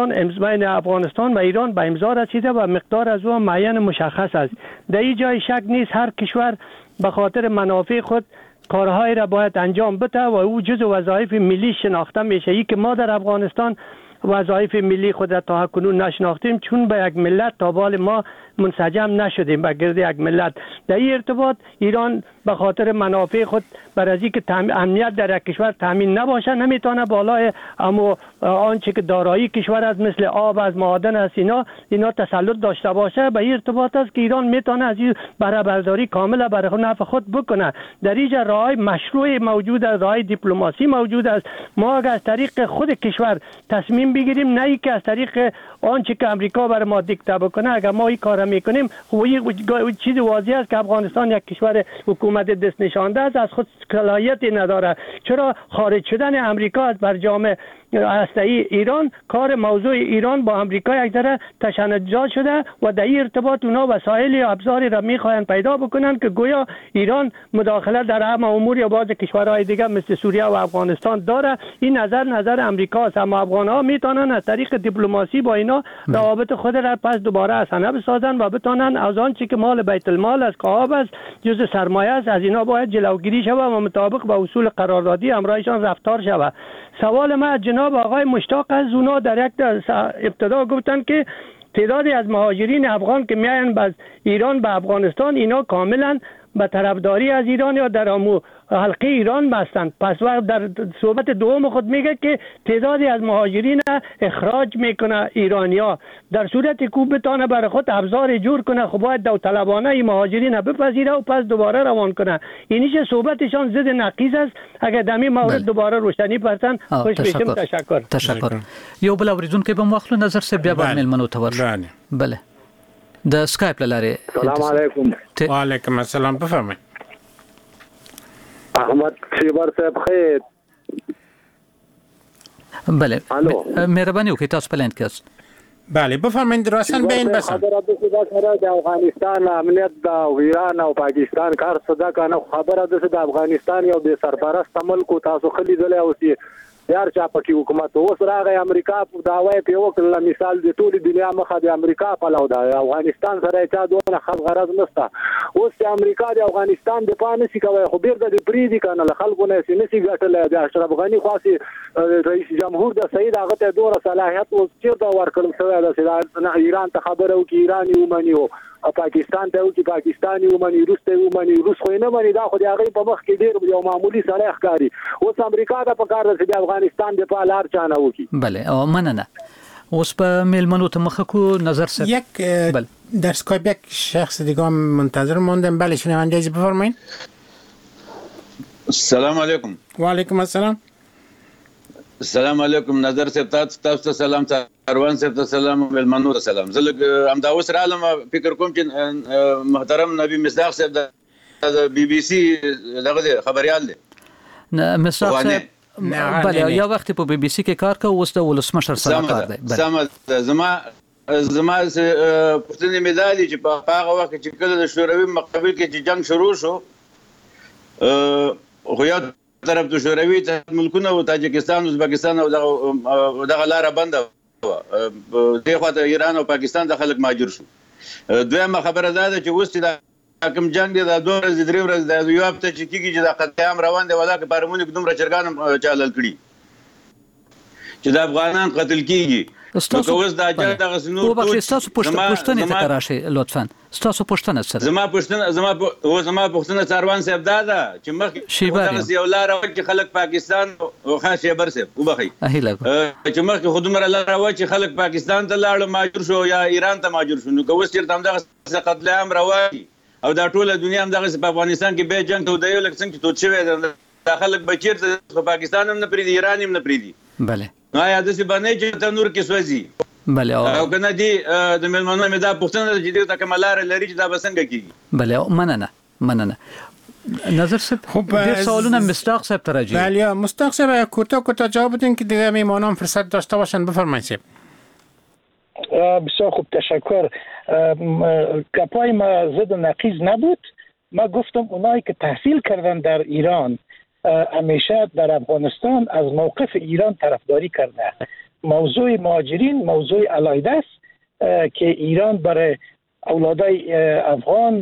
بین افغانستان و ایران به امضا رسیده و مقدار از آن معین مشخص است. در این جای شک نیست هر کشور به خاطر منافع خود کارهای را باید انجام بده و او جزء وظایف ملی شناخته میشه. ای که ما در افغانستان وظایف ملی خود را تا کنون نشناختیم چون به یک ملت تا بال ما منسجم نشدیم به گرد یک ملت. در این ارتباط ایران به خاطر منافع خود بر از اینکه امنیت در یک کشور تامین نباشه نمیتونه بالای اما آنچه که دارایی کشور از مثل آب از معادن است اینا تسلط داشته باشه. به این ارتباط است که ایران میتونه از این بهره برداری کامل برای نفع خود بکنه. در اینجا راهی مشروع موجود است، راهی دیپلماسی موجود است. ما اگر از طریق خود کشور تصمیم بگیریم نه ای که از طریق آنچه که امریکا بر ما دیکته بکنه اگر ما این کار میکنیم خب این چیز واضح است که افغانستان یک کشور حکومت دست نشانده است از خود صلاحیتی نداره. چرا خارج شدن امریکا از برجام هسته‌ای ایران کار موضوع ایران با امریکا یک ذره تشنجال شده و در این ارتباط اونا وسایل ابزاری را میخواهند پیدا بکنن که گویا ایران مداخله در همه امور یا بعض کشورهای دیگه مثل سوریه و افغانستان داره. این نظر امریکا است اما افغان‌ها میتونن از طریق دیپلماسی با اینا روابط خود را پس دوباره حسنه بسازن و بتونن از آنچه که مال بیت المال از کعاب است جزء سرمایه است از اینا باید جلوگیری شود و مطابق با اصول قراردادی همراهشان رفتار شود. سوال من جناب آقای مشتاق از اونا در یک ابتدا گفتن که تعدادی از مهاجرین افغان که میاین از ایران به افغانستان اینا کاملا به طرفداری از ایران یا در حلقه ایران بستند. پس وقت در صحبت دوم خود میگه که تعدادی از مهاجرین اخراج میکنه ایرانیا در صورت کو بتانه برای خود ابزار جور کنه خب باید داوطلبانه این مهاجرین بپذیره و پس دوباره روان کنه. اینیش صحبتشان ضد نقیض است. اگر دمی مورد دوباره روشنی پرتن خوش بشم. تشکر. یو بل اوریدونکو به مخلو نظر سه بیا باندې ملمنو تور. بله د سکایپ لاره. سلام علیکم. و علیکم السلام. بفرمایید. احمد شیبر صاحب خیر. بله مهرباني وکړئ تاسو په لاین کې است. بله بفرمایید راسن بین بس. خبره د افغانستان امنیت د ایران او پاکستان کار صدا کنه خبره د افغانستان یو د سرپرست ملک تاسو خلی دلې اوسې یار چا پټي حکومت اوس راغی امریکا په داوی په وکړه مثال د ټولي دنیا مخه د امریکا په لور د افغانستان سره چا دونه خل غرض نشته. اوس چې امریکا د افغانستان د پانه سي کوي خو بیر د پریدي کنه خلکو نه سي نسي ګټل د اشرف غنی خاصي رئیس جمهور د سید هغه ته دوره صلاحیت اوس چې دا ورکړل شوی د ایران ته خبره او کې ایران یو منیو پاکستان ته او چې پاکستاني ومني روس ته ومني روس خو نه مني دا خو د هغه په مخ کې ډیر یو معمولی سره ښکاری. اوس امریکا د پکار د افغانستان د پالار چانه وکي. بله او مننه. اوس په میلمنو ته مخ کو نظر سره یک در اسکایپ یک شخص دیگه منتظر موندم. بله شنونده از بفرمایید. السلام علیکم. و علیکم السلام. السلام علیکم نظر صاحب تاسو ته سلام کاروان صاحب ته سلام ملمنو ته سلام. زه هم دا اوس رالم فکر کوم چې محترم نبی مصداق صاحب د بي بي سي دغه خبريال دي. مصداق صاحب بله یو وخت په بي بي سي کې کار کوي اوس د ولسمشر سره کار دی. سم زما پښتني مدالي چې په هغه وخت چې کله د شوروي مقابل کې چې جنگ شروع شو خو یو طرف د شوروي ملکونه او تاجکستان ازبکستان او دغه لاره بنده و. دغه خواته ایران او پاکستان د خلک مهاجر شو. دویمه خبره دا چې اوس چې کوم جنگ دی دا 2 ورځې 3 ورځې د یو هفته چې کېږي چې دا قتل روان دی ولا که پارمونیک دومره چرګان چالل کړي چې د افغانان قتل کېږي. اوس دا چې دغه سنور تاسو پوښتنه ته راشي لطفا. تاسو پوښتنه سره زما پوښتنه څاروان صاحب دا ده چې مخکې یو لار و چې خلک پاکستان او خاص شیبر صاحب وبخي چې مخکې خودمره لار و چې خلک پاکستان ته لاړ ماجور شو یا ایران ته ماجور شو نو کوم چیرته هم دغه قتل عام رواني او دا ټوله دنیا هم دغه په افغانستان کې به جنگ ته دی لکه څنګه چې توت شوی دا خلک بچیر ته پاکستان هم نه پریدي ایران هم نه پریدي. بله نو یا د څه باندې چې تنور کې سوځي. بله او کنه دي د ملمنو مې دا پوښتنه چې دې ته کمالار لري چې دا بسنګ کیږي. بله مننه نظر صاحب ډیر سوالونه مصداق صاحب ته راځي. بله مصداق صاحب کوتاه جواب بدین که دیگه میمانان فرصت داشته باشن. بفرمایید. بسیار خوب تشکر. گپای ما ضد و نقیض نبود. ما گفتم اونایی که تحصیل کردن در ایران همیشه در افغانستان از موقف ایران طرفداری کرده. موضوع مهاجرین موضوع علیحده است که ایران برای اولادای افغان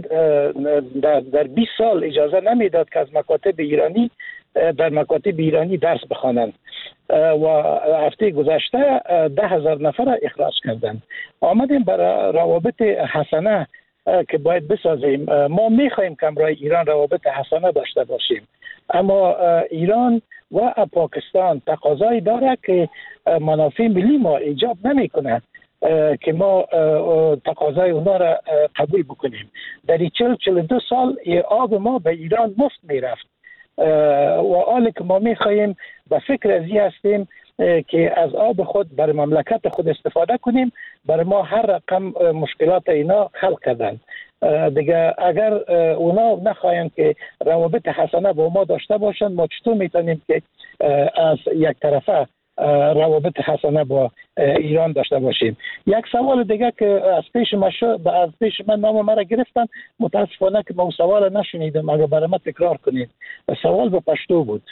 در 20 سال اجازه نمیداد که از مکاتب ایرانی در مکاتب ایرانی درس بخوانند و هفته گذشته 10,000 نفر اخراج کردند. آمدیم برای روابط حسنه که باید بسازیم. ما میخوایم که برای ایران روابط حسنه داشته باشیم، اما ایران و پاکستان تقاضایی داره که منافع ملی ما ایجاب نمیکنه که ما تقاضای اونا را قبول بکنیم. در 42 سال آب ما به ایران مفت میرفت و حالی که ما میخوایم به فکر ازی هستیم که از آب خود برای مملکت خود استفاده کنیم. برای ما هر رقم مشکلات اینا خلق کردن دیگه. اگر اونا نخواهند که روابط حسنه با ما داشته باشند ما چطور میتونیم که از یک طرفه روابط حسنه با ایران داشته باشیم؟ یک سوال دیگه که از پیش من نام مرا گرفتن، متاسفانه که ما سوال نشنیدم، اگر برای ما تکرار کنید. سوال به پشتو بود.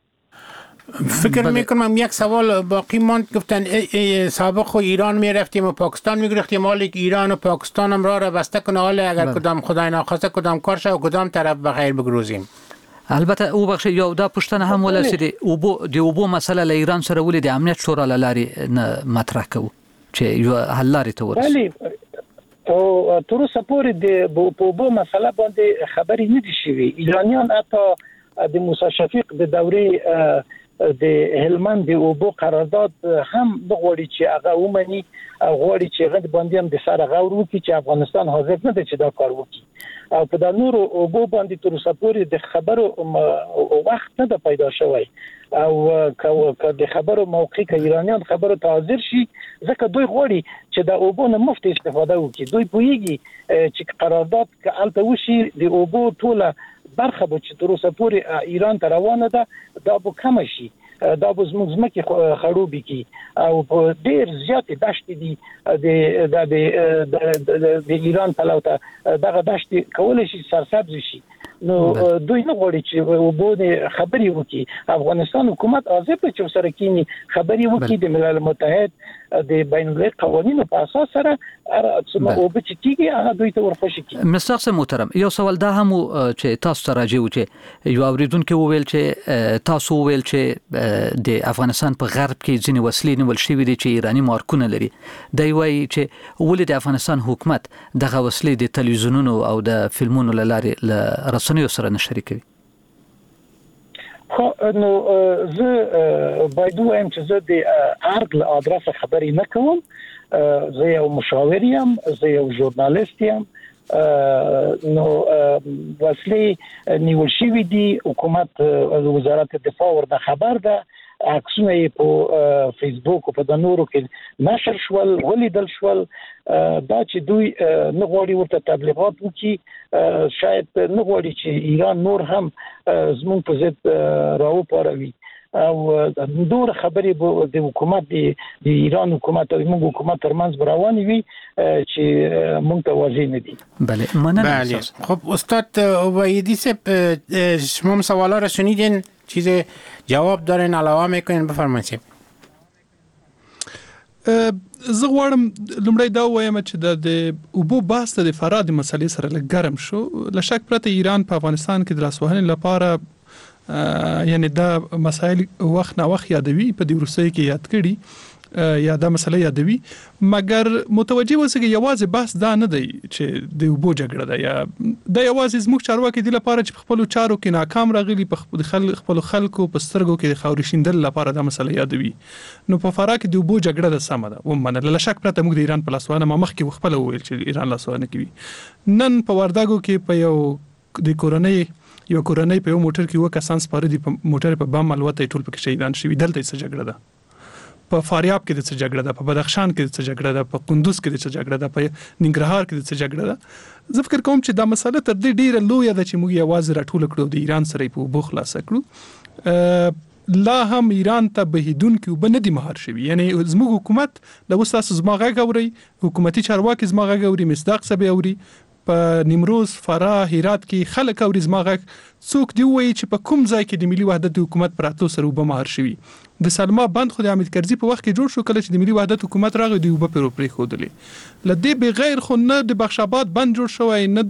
فکر میکنم یک سوال باقی ماند. گفتن سابق خو ایران میرفتیم و پاکستان میگرفتیم، حالی که ایران و پاکستان هم را بسته کنه، حالی اگر کدام خدای ناخواسته کدام کار شه و کدام طرف بخیر بگروزیم. البته او بخش یو دا پښتنه هم ولسي د اوبو مسله له ایران سره ولې د امنیت شورا لاري نه مطرح کوي چې یو حل لري ته ورسي. ولی او تر اوسه پورې د اوبو مسله باندې خبري نه دي شوی. ایرانیان حتی د موسی شفیق د دوره د هلمند د اوبو قرارداد هم بغوړي چې هغه ومني، غوړي چې غد باندې هم د سره غور وکړي چې افغانستان حاضر نه دی چې دا کار وکړي. او په د نورو اوبو باندې تر اوسه پورې د خبرو وخت نه پیدا شوی او که د خبرو موقع کې ایرانیان خبرو ته حاضر شي، ځکه دوی غوړي چې د اوبو نه مفت استفاده وکړي. دوی پوهیږي چې قرارداد که الته وشي د اوبو ټوله برخه به چې تر اوسه پورې ایران ته روانه ده دا به کم شي، دا به زموږ ځمکې خړوبې کړي او په ډېر زیاتې دښتې دي د ایران پلو ته دغه دښتې کولی شي سرسبز شي. نو دوی نه غواړي چې اوبو خبرې وکړي. افغانستان حکومت حاضر دی چې سره کینی خبرې وکړي د ملل متحد د بین المللي قوانینو په اساس سره اوبه چې کیږي هغه دوی ته ورخوشي کیږي. مستقص محترم، یو سوال دا هم چې تاسو ته راځي چې یو اوریدونکو وویل چې تاسو وویل چې د افغانستان په غرب کې ځینې وسلې نیول شوې دي چې ایرانی مارکونه لري. دا وایي چې ولې د افغانستان حکومت دغه وسلې د تلویزیونونو او د فلمونو لاري رسنیو سره نه شریکوي؟ خو نو زه باید وایم چې زه د ارګ له ادرسه خبرې نه کوم. زه یو مشاور یم، زه یو ژورنالیست یم. نو وسلې نیول شوې دي، حکومت وزارت دفاع ورته خبر ده، عکسونه یې په فیسبوک او په د نورو کې نشر شول، ولیدل شول. دا چې دوی نه غواړي ورته تبلیغات وکړي، شاید نه غواړي چې ایران نور هم زموږ په ضد راوپاروي او نور خبرې د حکومت د ایران حکومت او موږ حکومت ترمنځ روانې وي چې موږ ته واضح نه دي. بله مننه. خب استاد وحیدی صاحب شما سوالا رو شنیدین، چیز جواب دارین علاوه میکنین؟ بفرمایید. زه غواړم لومړی دا وایم چې د اوبو بحث د فراه د مسلې سره لږ ګرم شو. له شک پرته ایران په افغانستان کې د لاسوهنې لپاره یعنی دا مسایل وخت نه وخت یادوي، په دې وروستیو کې یاد کړي یا دا مسله یادوي، مګر متوجه اوسئ یوازې بحث دا نه دی چې د اوبو جګړه ده یا د یوازې زموږ چارواکي د لپاره چې په خپل چارو کې ناکام راغلي، په خپل خلکو په سترګو کې د خاورې شیندل لپاره دا مسله یادوي. نو په فراه کې د اوبو جګړه ده سمه ده ومنل، له شک پرته موږ د ایران په لاسوهنه مخکې خپل وویل چې ایران لاسوهنه کوي. نن په وردګو کې په یو کورنۍ په یو موټر کې و کسان سپاره دي، په موټر په بم الوته ټول پکې شهیدان شوي. دلته څه جګړه ده؟ په فاریاب کې د څه جګړه ده؟ په بدخشان کې د څه جګړه ده؟ په کندوز کې د څه جګړه ده؟ په ننګرهار کې د څه جګړه ده؟ زه فکر کوم چې دا مسله تر دې ډیره لویه ده چې موږ یوازې راټول کړو د ایران سره په اوبو خلاص کړو. لا هم ایران ته بهیدونکي اوبه نه دي مهار شوي. یعنی زموږ حکومت د اوس تاسو زما غږ اورئ، حکومتي چارواکي زما غږ اوري، مصداق صاحب اوري، په نیمروز، فراه، هرات کې خلک اوري زما غږ. څوک دی وایي چې په کوم ځای کې د ملي وحدت حکومت پراتو سره اوبه مهار شوي؟ د سلما بند خو د حامد کرزي په وخت کې جوړ شو، کله چې د ملي وحدت حکومت راغی د اوبه پرې ښودلې. له دې بغیر خو نه د بخش آباد بند جوړ شوی، نه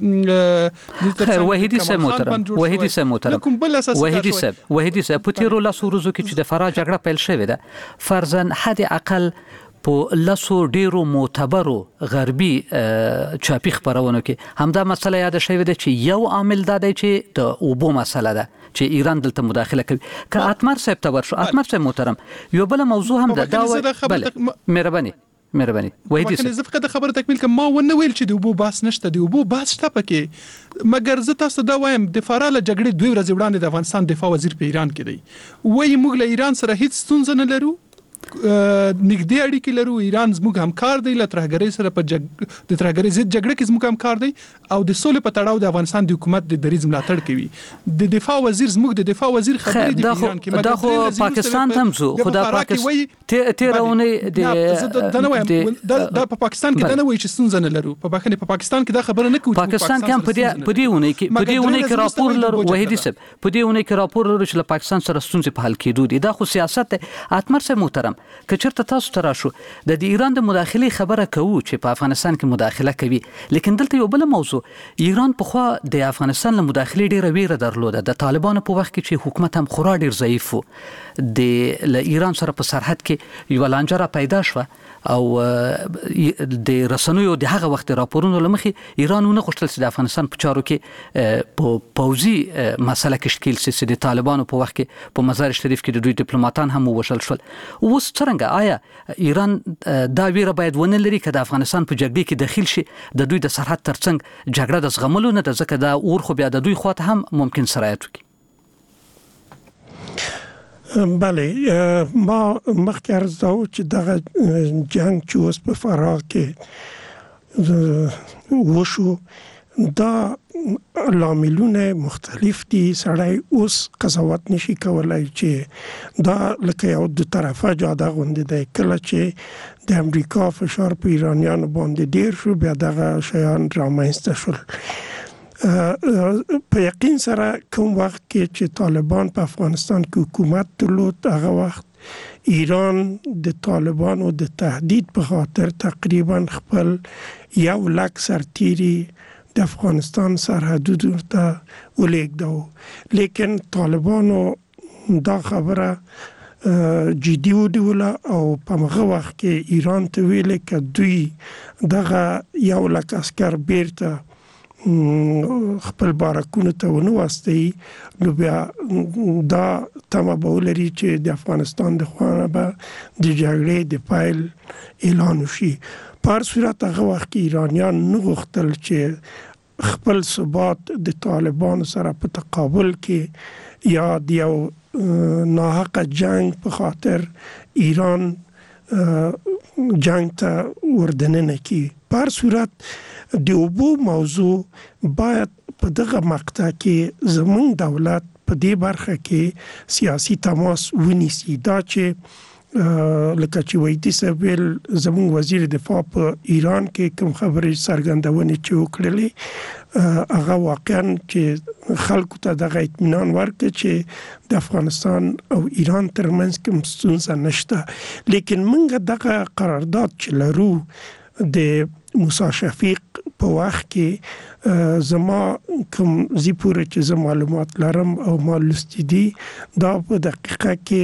د وحیدي صاحب محترم وحیدي صاحب په تیرو لاسو ورځو کې چې د فراه جګړه پیل شوې ده، فرضاً حد اقل په لاسو ډیرو معتبرو غربي چاپی خبرونو کې همدا مسله یاد شوې ده چې یو عامل دا دی چې د اوبو مسله ده چې ایران دلته مداخله کوي. که اتمر صاحب ته ورشو، اتمر صاحب محترم یو بل موضوع هم ده. بله مهرباني وحیدي صاحب، زه فقط د خبره تکمیل کوم. ما ونه ویل چې د اوبو بحث نشته، د اوبو بحث شته پکې، مګر زه تاسو دا وایم د فراه له جګړې 2 ورځې وړاندې د افغانستان دفاع وزیر په ایران کې دی، وایي موږ له ایران سره هیڅ ستونزه نه لرو، نږدې اړیکې لرو، ایران زموږ همکار دی، له ترهګرۍ سره په د ترهګرۍ ضد جګړه کې زموږ همکار دی، او د سولې په تړاو د افغانستان د حکومت د دریځ ملاتړ کوي. د دفاع وزیر زموږ د دفاع وزیر خبرې دي په ایران کې، دا خو پاکستان هم زو خدا پاکستان تیرونه د په پاکستان کې دا نه وایي چې ستونزه نه لرو. په پاکستان کې دا خبره نه کوي. پاکستان کې هم په دې ونه کې راپور لرو وحیدي صاحب، په دې ونه کې راپور لرو چې له پاکستان سره ستونزې په حل کېدو دي. دا خو سیاست دی. اتمر صاحب محترم، که چېرته تاسو ته راشو د ایران د مداخلې خبره کوو چې په افغانستان کې مداخله کوي، لیکن دلته یو بل موضوع، ایران په خوا د افغانستان له مداخلې ډیره ویره درلوده. د طالبانو په وخت کې چې حکومت هم خورا ډیر ضعیف و، د ایران سره په سرحد کې یو لانجه پیدا شوه، او د رسنیو د هغه وخت راپورونو لمخې ایران نه غوښتل چې د افغانستان په چارو کې په پوځي مسله کې شکیل سي. د طالبانو په وخت کې په مزار شریف کې د دوی ډیپلوماټان هم وشل شول. اوس څنګه آیا ایران دا ویره باید ونه لري که د افغانستان په جګړه کې داخل شي، د دوی د سرحد ترڅنګ جګړه د زغملو نه ده، ځکه دا اور خو بیا د دوی خواته هم ممکن سرایت وکړي؟ بله، ما مخکې عرض دا و چې دغه جنگ چې اوس په فراه کې وشو، دا لاملونه مختلف دي. سړی اوس قضاوت نشي کولای چې دا لکه یو د طرفه جاده غوندې دی. کله چې د امریکا فشار په ایرانیانو باندې ډیر شو، بیا دغه شیان رامنځته شول. په یقین سره کوم وخت کې چې طالبان په افغانستان کې حکومت درلود، هغه وخت ایران د طالبانو د تهدید په خاطر تقریبا خپل 1 لک سرتیري د افغانستان سرحدونو ته ولېږدو، لیکن طالبانو دا خبره جدي ونیوله او په هغه وخت کې ایران ته ویل که دوی دغه 1 لک عسکر بیرته خپل بارکونو ته ونه واستوي، نو بیا دا تمه به ولري چې د افغانستان د خوا به د جګړې د پیل اعلان وشي. په هر صورت هغه وخت کې ایرانیان نه غوښتل چې خپل ثبات د طالبانو سره په تقابل کې یا د یو ناحقه جنگ په خاطر ایران جنگ ته وردننه کی. په هر صورت د اوبو موضوع باید په دغه مقطع کې زموږ دولت په دې برخه کې سیاسي تماس ونیسي. دا چې لکه چې وایي سبیل زموږ وزیر دفاع په ایران کې کوم خبرې څرګندونه چې وکړلې هغه واقعا چې خلکو ته د اطمینان ورکړي چې د افغانستان او ایران ترمنځ کوم ستونزه نشته. لیکن موږ دغه قرارداد چې لرو د موسی شفیق په وخت کې زما کوم زی پورې چې زما معلومات لرم او ما لوستي دي دا په دقیقه کې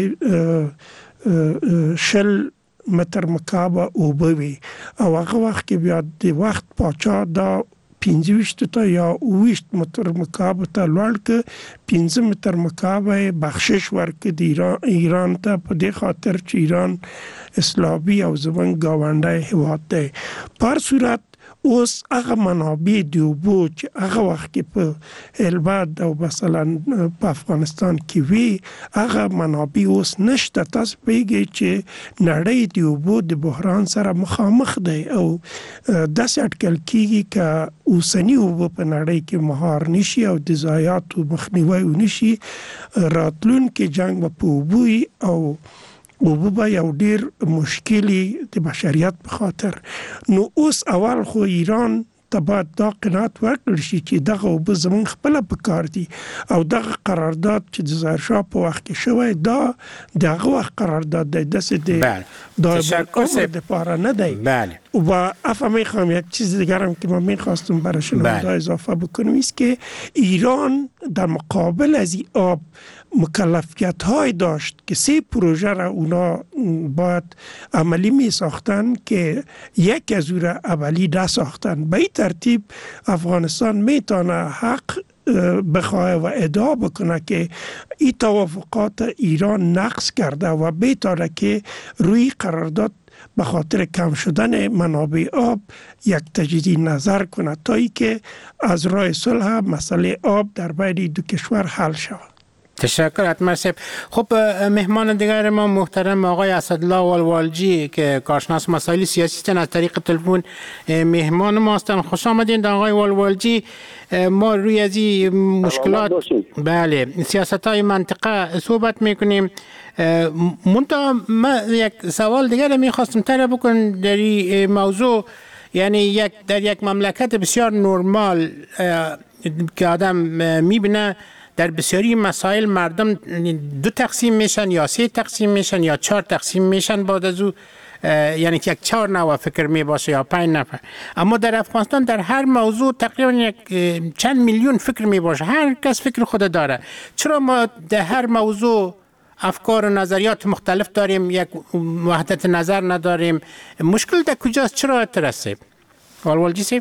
60 متر مکعب اوبوي او هغه وخت کې بیا د وخت پاچا دا 15 تا یا 20 متر مکعب ته لوړ ک 15 متر مکعب بخشش ورک د ایران ته په دې خاطر چې ایران اسلامي او زمون گاونډي هیواد دی. پر صورت اوس هغه منابع دی وبو چې هغه وخت کې په الباد او مثلا په افغانستان کې وی هغه منابع اوس نشته. تاسو پیږئ چې نړۍ دی وبو د بحران سره مخامخ دی او د اټکل کیږي ک اوسنی وبو په نړۍ کې مهار نشي او د ضایعاتو مخنیوي ونشي. راتلون کې جنگ په وبوي او وبوبا یو ډیر مشکلی د بشریت په خاطر. نو اوس اول خو ایران تبا دا قناعت ورکړي چې دغه وب زمون خپل په کار دي او دغه قرارداد چې د ظاهرشاه په وخت کې شوی دا دغه وخت قرارداد دی د تشکر د پاره نه دی. بله و افهمی خواهم یک چیز دیگرم که من میخواستم برای شنونده اضافه بکنم است که ایران در مقابل از این آب مکلفیت های داشت که 3 پروژه را اونا باید عملی می ساختن که یک از او را اولی ساختن. به این ترتیب افغانستان میتونه حق بخواه و ادعا بکنه که این توافقات ایران نقض کرده و بهتره که روی قرارداد به خاطر کم شدن منابع آب یک تجدید نظر کنه تا ای که از راه صلح مسئله آب در بین دو کشور حل شود. تشکر حتما صاحب. خب مهمان دیگر ما محترم آقای اسدالله والوالجی که کارشناس مسائل سیاسی هستند از طریق تلفن مهمان ما هستند. خوش آمدید آقای والوالجی. ما روی از این مشکلات بله سیاست‌های منطقه صحبت میکنیم. منتها ما یک سوال دیگر میخواستم طرح بکنم در این موضوع. یعنی در یک مملکت بسیار نرمال که آدم میبینه در بسیاری مسائل مردم 2 تقسیم میشن یا 3 تقسیم میشن یا 4 تقسیم میشن بعد از او یعنی که یک 4 نوع فکر می باشه یا 5 نفر. اما در افغانستان در هر موضوع تقریبا یک چند میلیون فکر می باشه. هر کس فکر خود داره. چرا ما در هر موضوع افکار و نظریات مختلف داریم، یک وحدت نظر نداریم؟ مشکل در کجاست؟ چرا اترسه؟ والوالجی صاحب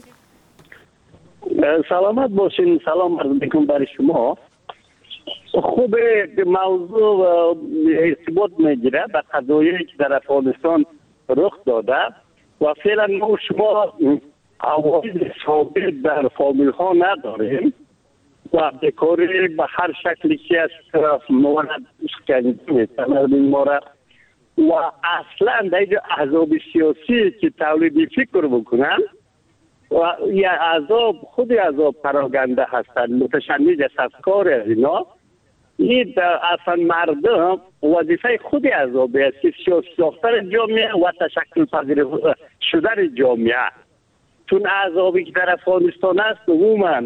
سلامت باشین. سلام عرض میکنم برای شما. خوب موضوع ارتباط میگیره به قضایی که در افغانستان رخ داده و فعلا ما شما عوارض ثابت در فامیل ها نداریم و بکاری به هر شکلی که از طرف موارد شکنجه میتونن ما را و اصلا در احزاب سیاسی که تولید فکر بکنن و یا احزاب خود احزاب پراگنده هستند متشنج از افکار از اینا. این اصلا مردم وظیفه خود احزاب است که سیاسی ساختن جامعه و تشکل پذیر شدن جامعه. چون احزابی که در افغانستان است عموما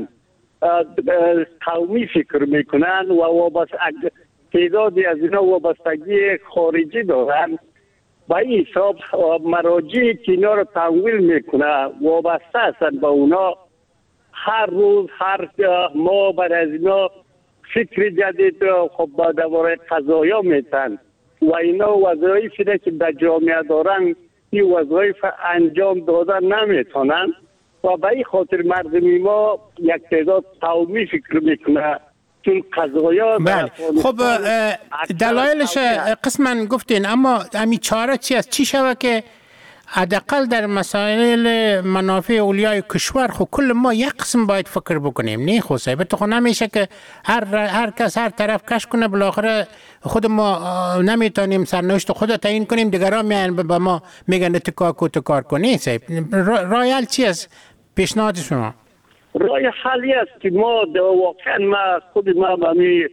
قومی فکر میکنن و تعدادی از اینا وابستگی خارجی دارن. با این حساب مراجعی که اینا رو تمویل میکنه وابسته هستن با اونا. هر روز هر ماه بر از اینا فکر جدید خب با دواره قضایا میتن و اینا وظایفی را که در جامعه دارن این وظایف انجام دادن نمیتونن و به این خاطر مردمی ما یک تعداد قومی فکر میکنه. چون قضایا بله. خب دلایلش قسما گفتین، اما همین چاره چی است؟ چی شوه که حداقل در مسائل منافع اولیای کشور خب کل ما یک قسم باید فکر بکنیم؟ نه خب صاحب تو نمیشه که هر کس هر طرف کش کنه بالاخره خود ما نمیتونیم سرنوشت خود تعیین کنیم، دیگران میان به ما میگن تکار کنی. صاحب راه حل چی است پیشنهاد شما؟ راه حلی است که ما واقعا خود ما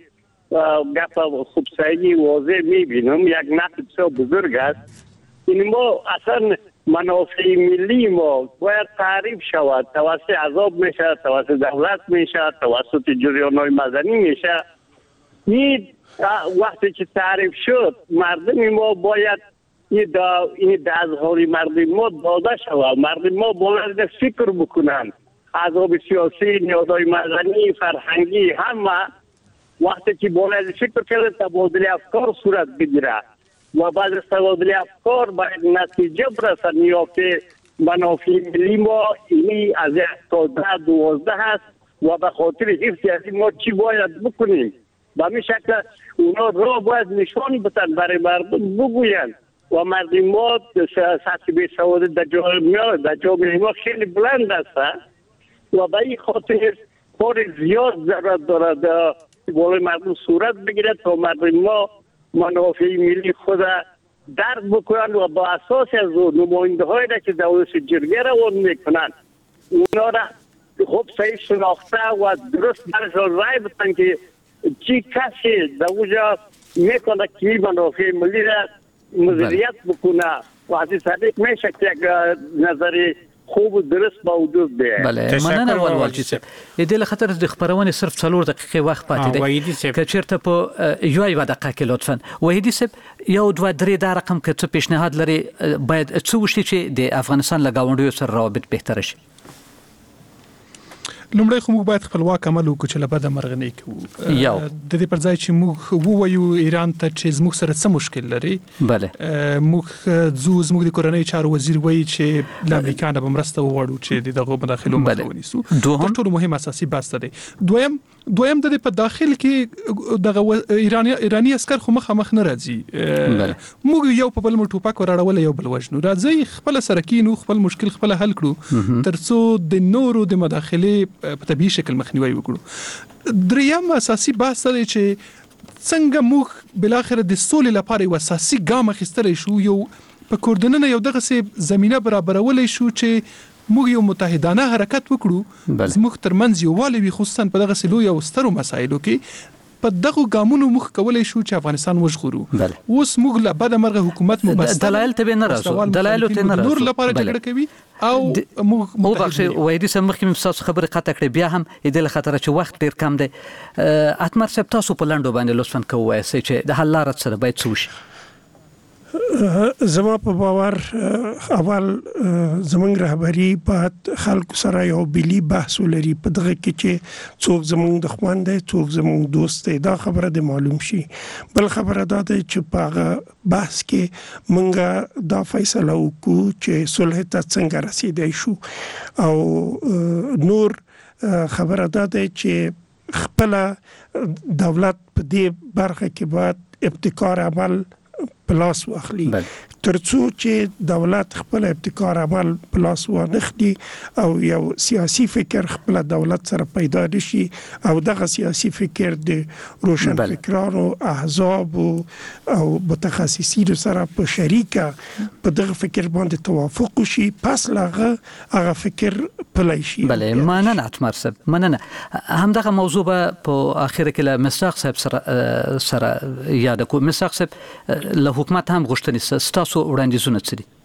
گپ خوبسایی واضح میبینم. یک نقد بسیار بزرگ است. این ما اصلا منافع ملی ما باید تعریف شود، توسط عذاب میشه، توسط دولت میشه، توسط جریان‌های مدنی میشه. این وقتی که تعریف شد مردم ما باید این دستهاری مردم ما داده شود. مردم ما باید فکر بکنن. عذاب سیاسی، نیازهای مدنی، فرهنگی، همه وقتی که باید فکر کرد تبادل افکار صورت بگیره و بعد از تبادل افکار باید نتیجه برسد که منافع ملی ما اینی از 12 هست و به خاطر حفظ از ما چی باید بکنیم. به همین شکل اونا را باید نشان بدن برای مردم بگویند و مردم ما سطح بیسوادی در جامعه ما خیلی بلند است و به این خاطر کار زیاد ضرورت دارد بالای مردم صورت بگیرد تا مردم ما منافع ملی خود درک بکنند و با اساس از نماینده هایی که دولت جرگه روان میکنند اونا را خوب صحیح شناخته و درست برشان رای بدن که چی کسی در اونجا میکنه که منافع ملی را مدیریت بکنه و از این طریق میشه که یک نظر خوب و درست با وجود بیاید. بله مننه والوالچی صاحب. د دې خاطر د خبرونه صرف 4 دقیقې وخت پاتې دی که چیرته په یو دقیقه کې لطفا وحیدی صاحب یو دوه درې دا رقم که څه پیشنهاد لري باید څه وشي چې د افغانستان له گاونډیو سره روابط بهتر شي؟ لومړی خو موږ باید خپلواک عمل وکړو چې له بده مرغه نه کوو. د دې پر ځای چې موږ ووایو ایران ته چې زموږ سره څه مشکل لري. بله موږ زموږ د کورنۍ چارو وزیر وایي چې له امریکا نه به مرسته وغواړو چې دغه مداخلو مخه ونیسو. تر ټولو مهم اساسي بحث دی. دویم د په داخل کې دغه ایرانی عسكر خو مخ نه راځي. موږ یو په بل ټوپک وراړول یو بل وژنو. راځي خپل سره کینو خپل مشکل خپل حل کړو ترڅو د نورو د مداخله په طبيعي شکل مخنیوي وکړو. دریم اساسي بحث دی چې څنګه موږ بل اخر د سولې لپاره یو اساسي ګام اخیستلی شو یو په کوردیننه یو دغه زمينه برابرولې شو چې موږ یو متحدانه حرکت وکړو زموږ ترمنځ یو والی خصوصا په دغه سلو یو سترو مسایلو کې په دغه ګامونو مخ کولای شو چې افغانستان وژغورو. اوس موږ له بده مرغه حکومت مبستر دلایل ته نه راځو دلایل ته نه راځو نور لپاره جګړه کوي او موږ بخښه وایي چې مخکې مفصل خبره قطع کړې بیا هم د خطر چې وخت ډیر کم دی. اتمر صاحب تاسو په لاندو باندې لطفا کوی چې د حل لار سره باید څه وشي؟ زما په باور اول زمونږ رهبری باید خلکو سره یو بلی بحث ولري په دغه کې چې څوک زمونږ دښمن دی څوک زمونږ دوست دی دا خبره د معلوم شي. بل خبره دا ده چې په هغه بحث کې مونږه دا فیصله وکړو چې صلح ته څنګه رسیدای شو او نور خبره دا ده چې خپل دولت په دې برخه کې باید ابتکار عمل پلاس واخلي ترڅو چې دولت خپل ابتکار عمل پلاس وانخلي او یو سیاسي فکر خپل دولت سره پیدا شي او دغه سیاسي فکر د روشن فکرانو احزاب او متخصصین سره په شریکه په دغه فکر باندې توافق شي پس هغه فکر پلی شي. بله مننه اتمر صاحب مننه. هم دغه موضوع په اخر کې له مساق صاحب سره یاد کو. مساق صاحب له حکومت هم غوښتنې ستاسو وړاندیزونه څه دي؟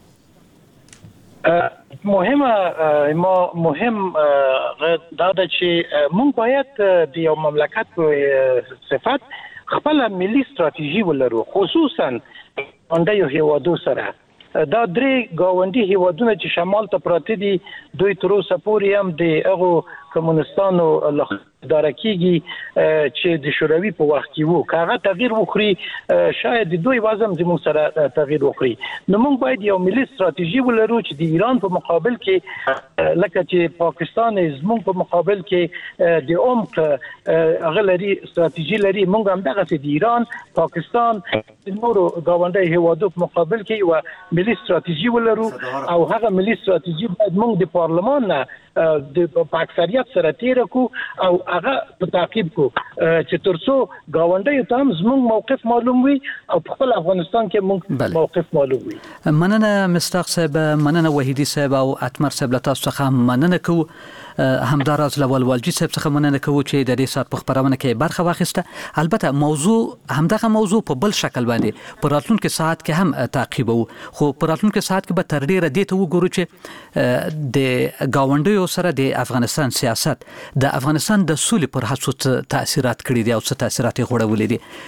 مهم دا ده چې موږ باید د یو مملکت په صفت خپل ملي ستراتیژي ولرو خصوصا اندایو هیوادو سره. دا درې گاونډي هیوادونه چې شمال ته پراته دي دوی تر اوسه پورې هم د هغو کمونستانو اداره کیږي چې د شوروي په وخت کې وو کاغه تغییر وکړي شاید د دوی وزن زموږ سره تغییر وکړي. نو موږ باید یو ملي ستراتیژي ولرو چې د ایران په مقابل کې لکه چې پاکستان زموږ په مقابل کې د عمق غلري ستراتیژي لري موږ هم دغه د ایران پاکستان د نورو گاونډي هیوادو په مقابل کې یو ملي ستراتیژي ولرو او هغه ملي ستراتیژي باید موږ د پارلمان نه د اکثریت سره تیر کو او هغه په تعقیب کو چې ترڅو گاونډي ته هم زموږ موقف معلوم وي او په خپل افغانستان کې موږ موقف معلوم وي. مننه مستاق صاحب مننه وحیدی صاحب او اتمر صاحب له تاسو څخه مننه کو. همداراز لول والجی صاحب څخه مننه کوو چې د دې سات په خبرونه کې برخه واخیسته. البته همدغه موضوع په بل شکل باندې په راتلونکي ساعت کې هم تعقیبو، خو په راتلونکي ساعت کې به تر ډیره دې ته وګورو چې د گاونډیو سره د افغانستان سیاست د افغانستان د سولې پر هڅو تاثیرات کړي دي او څه تاثیرات یې غوړولي دي.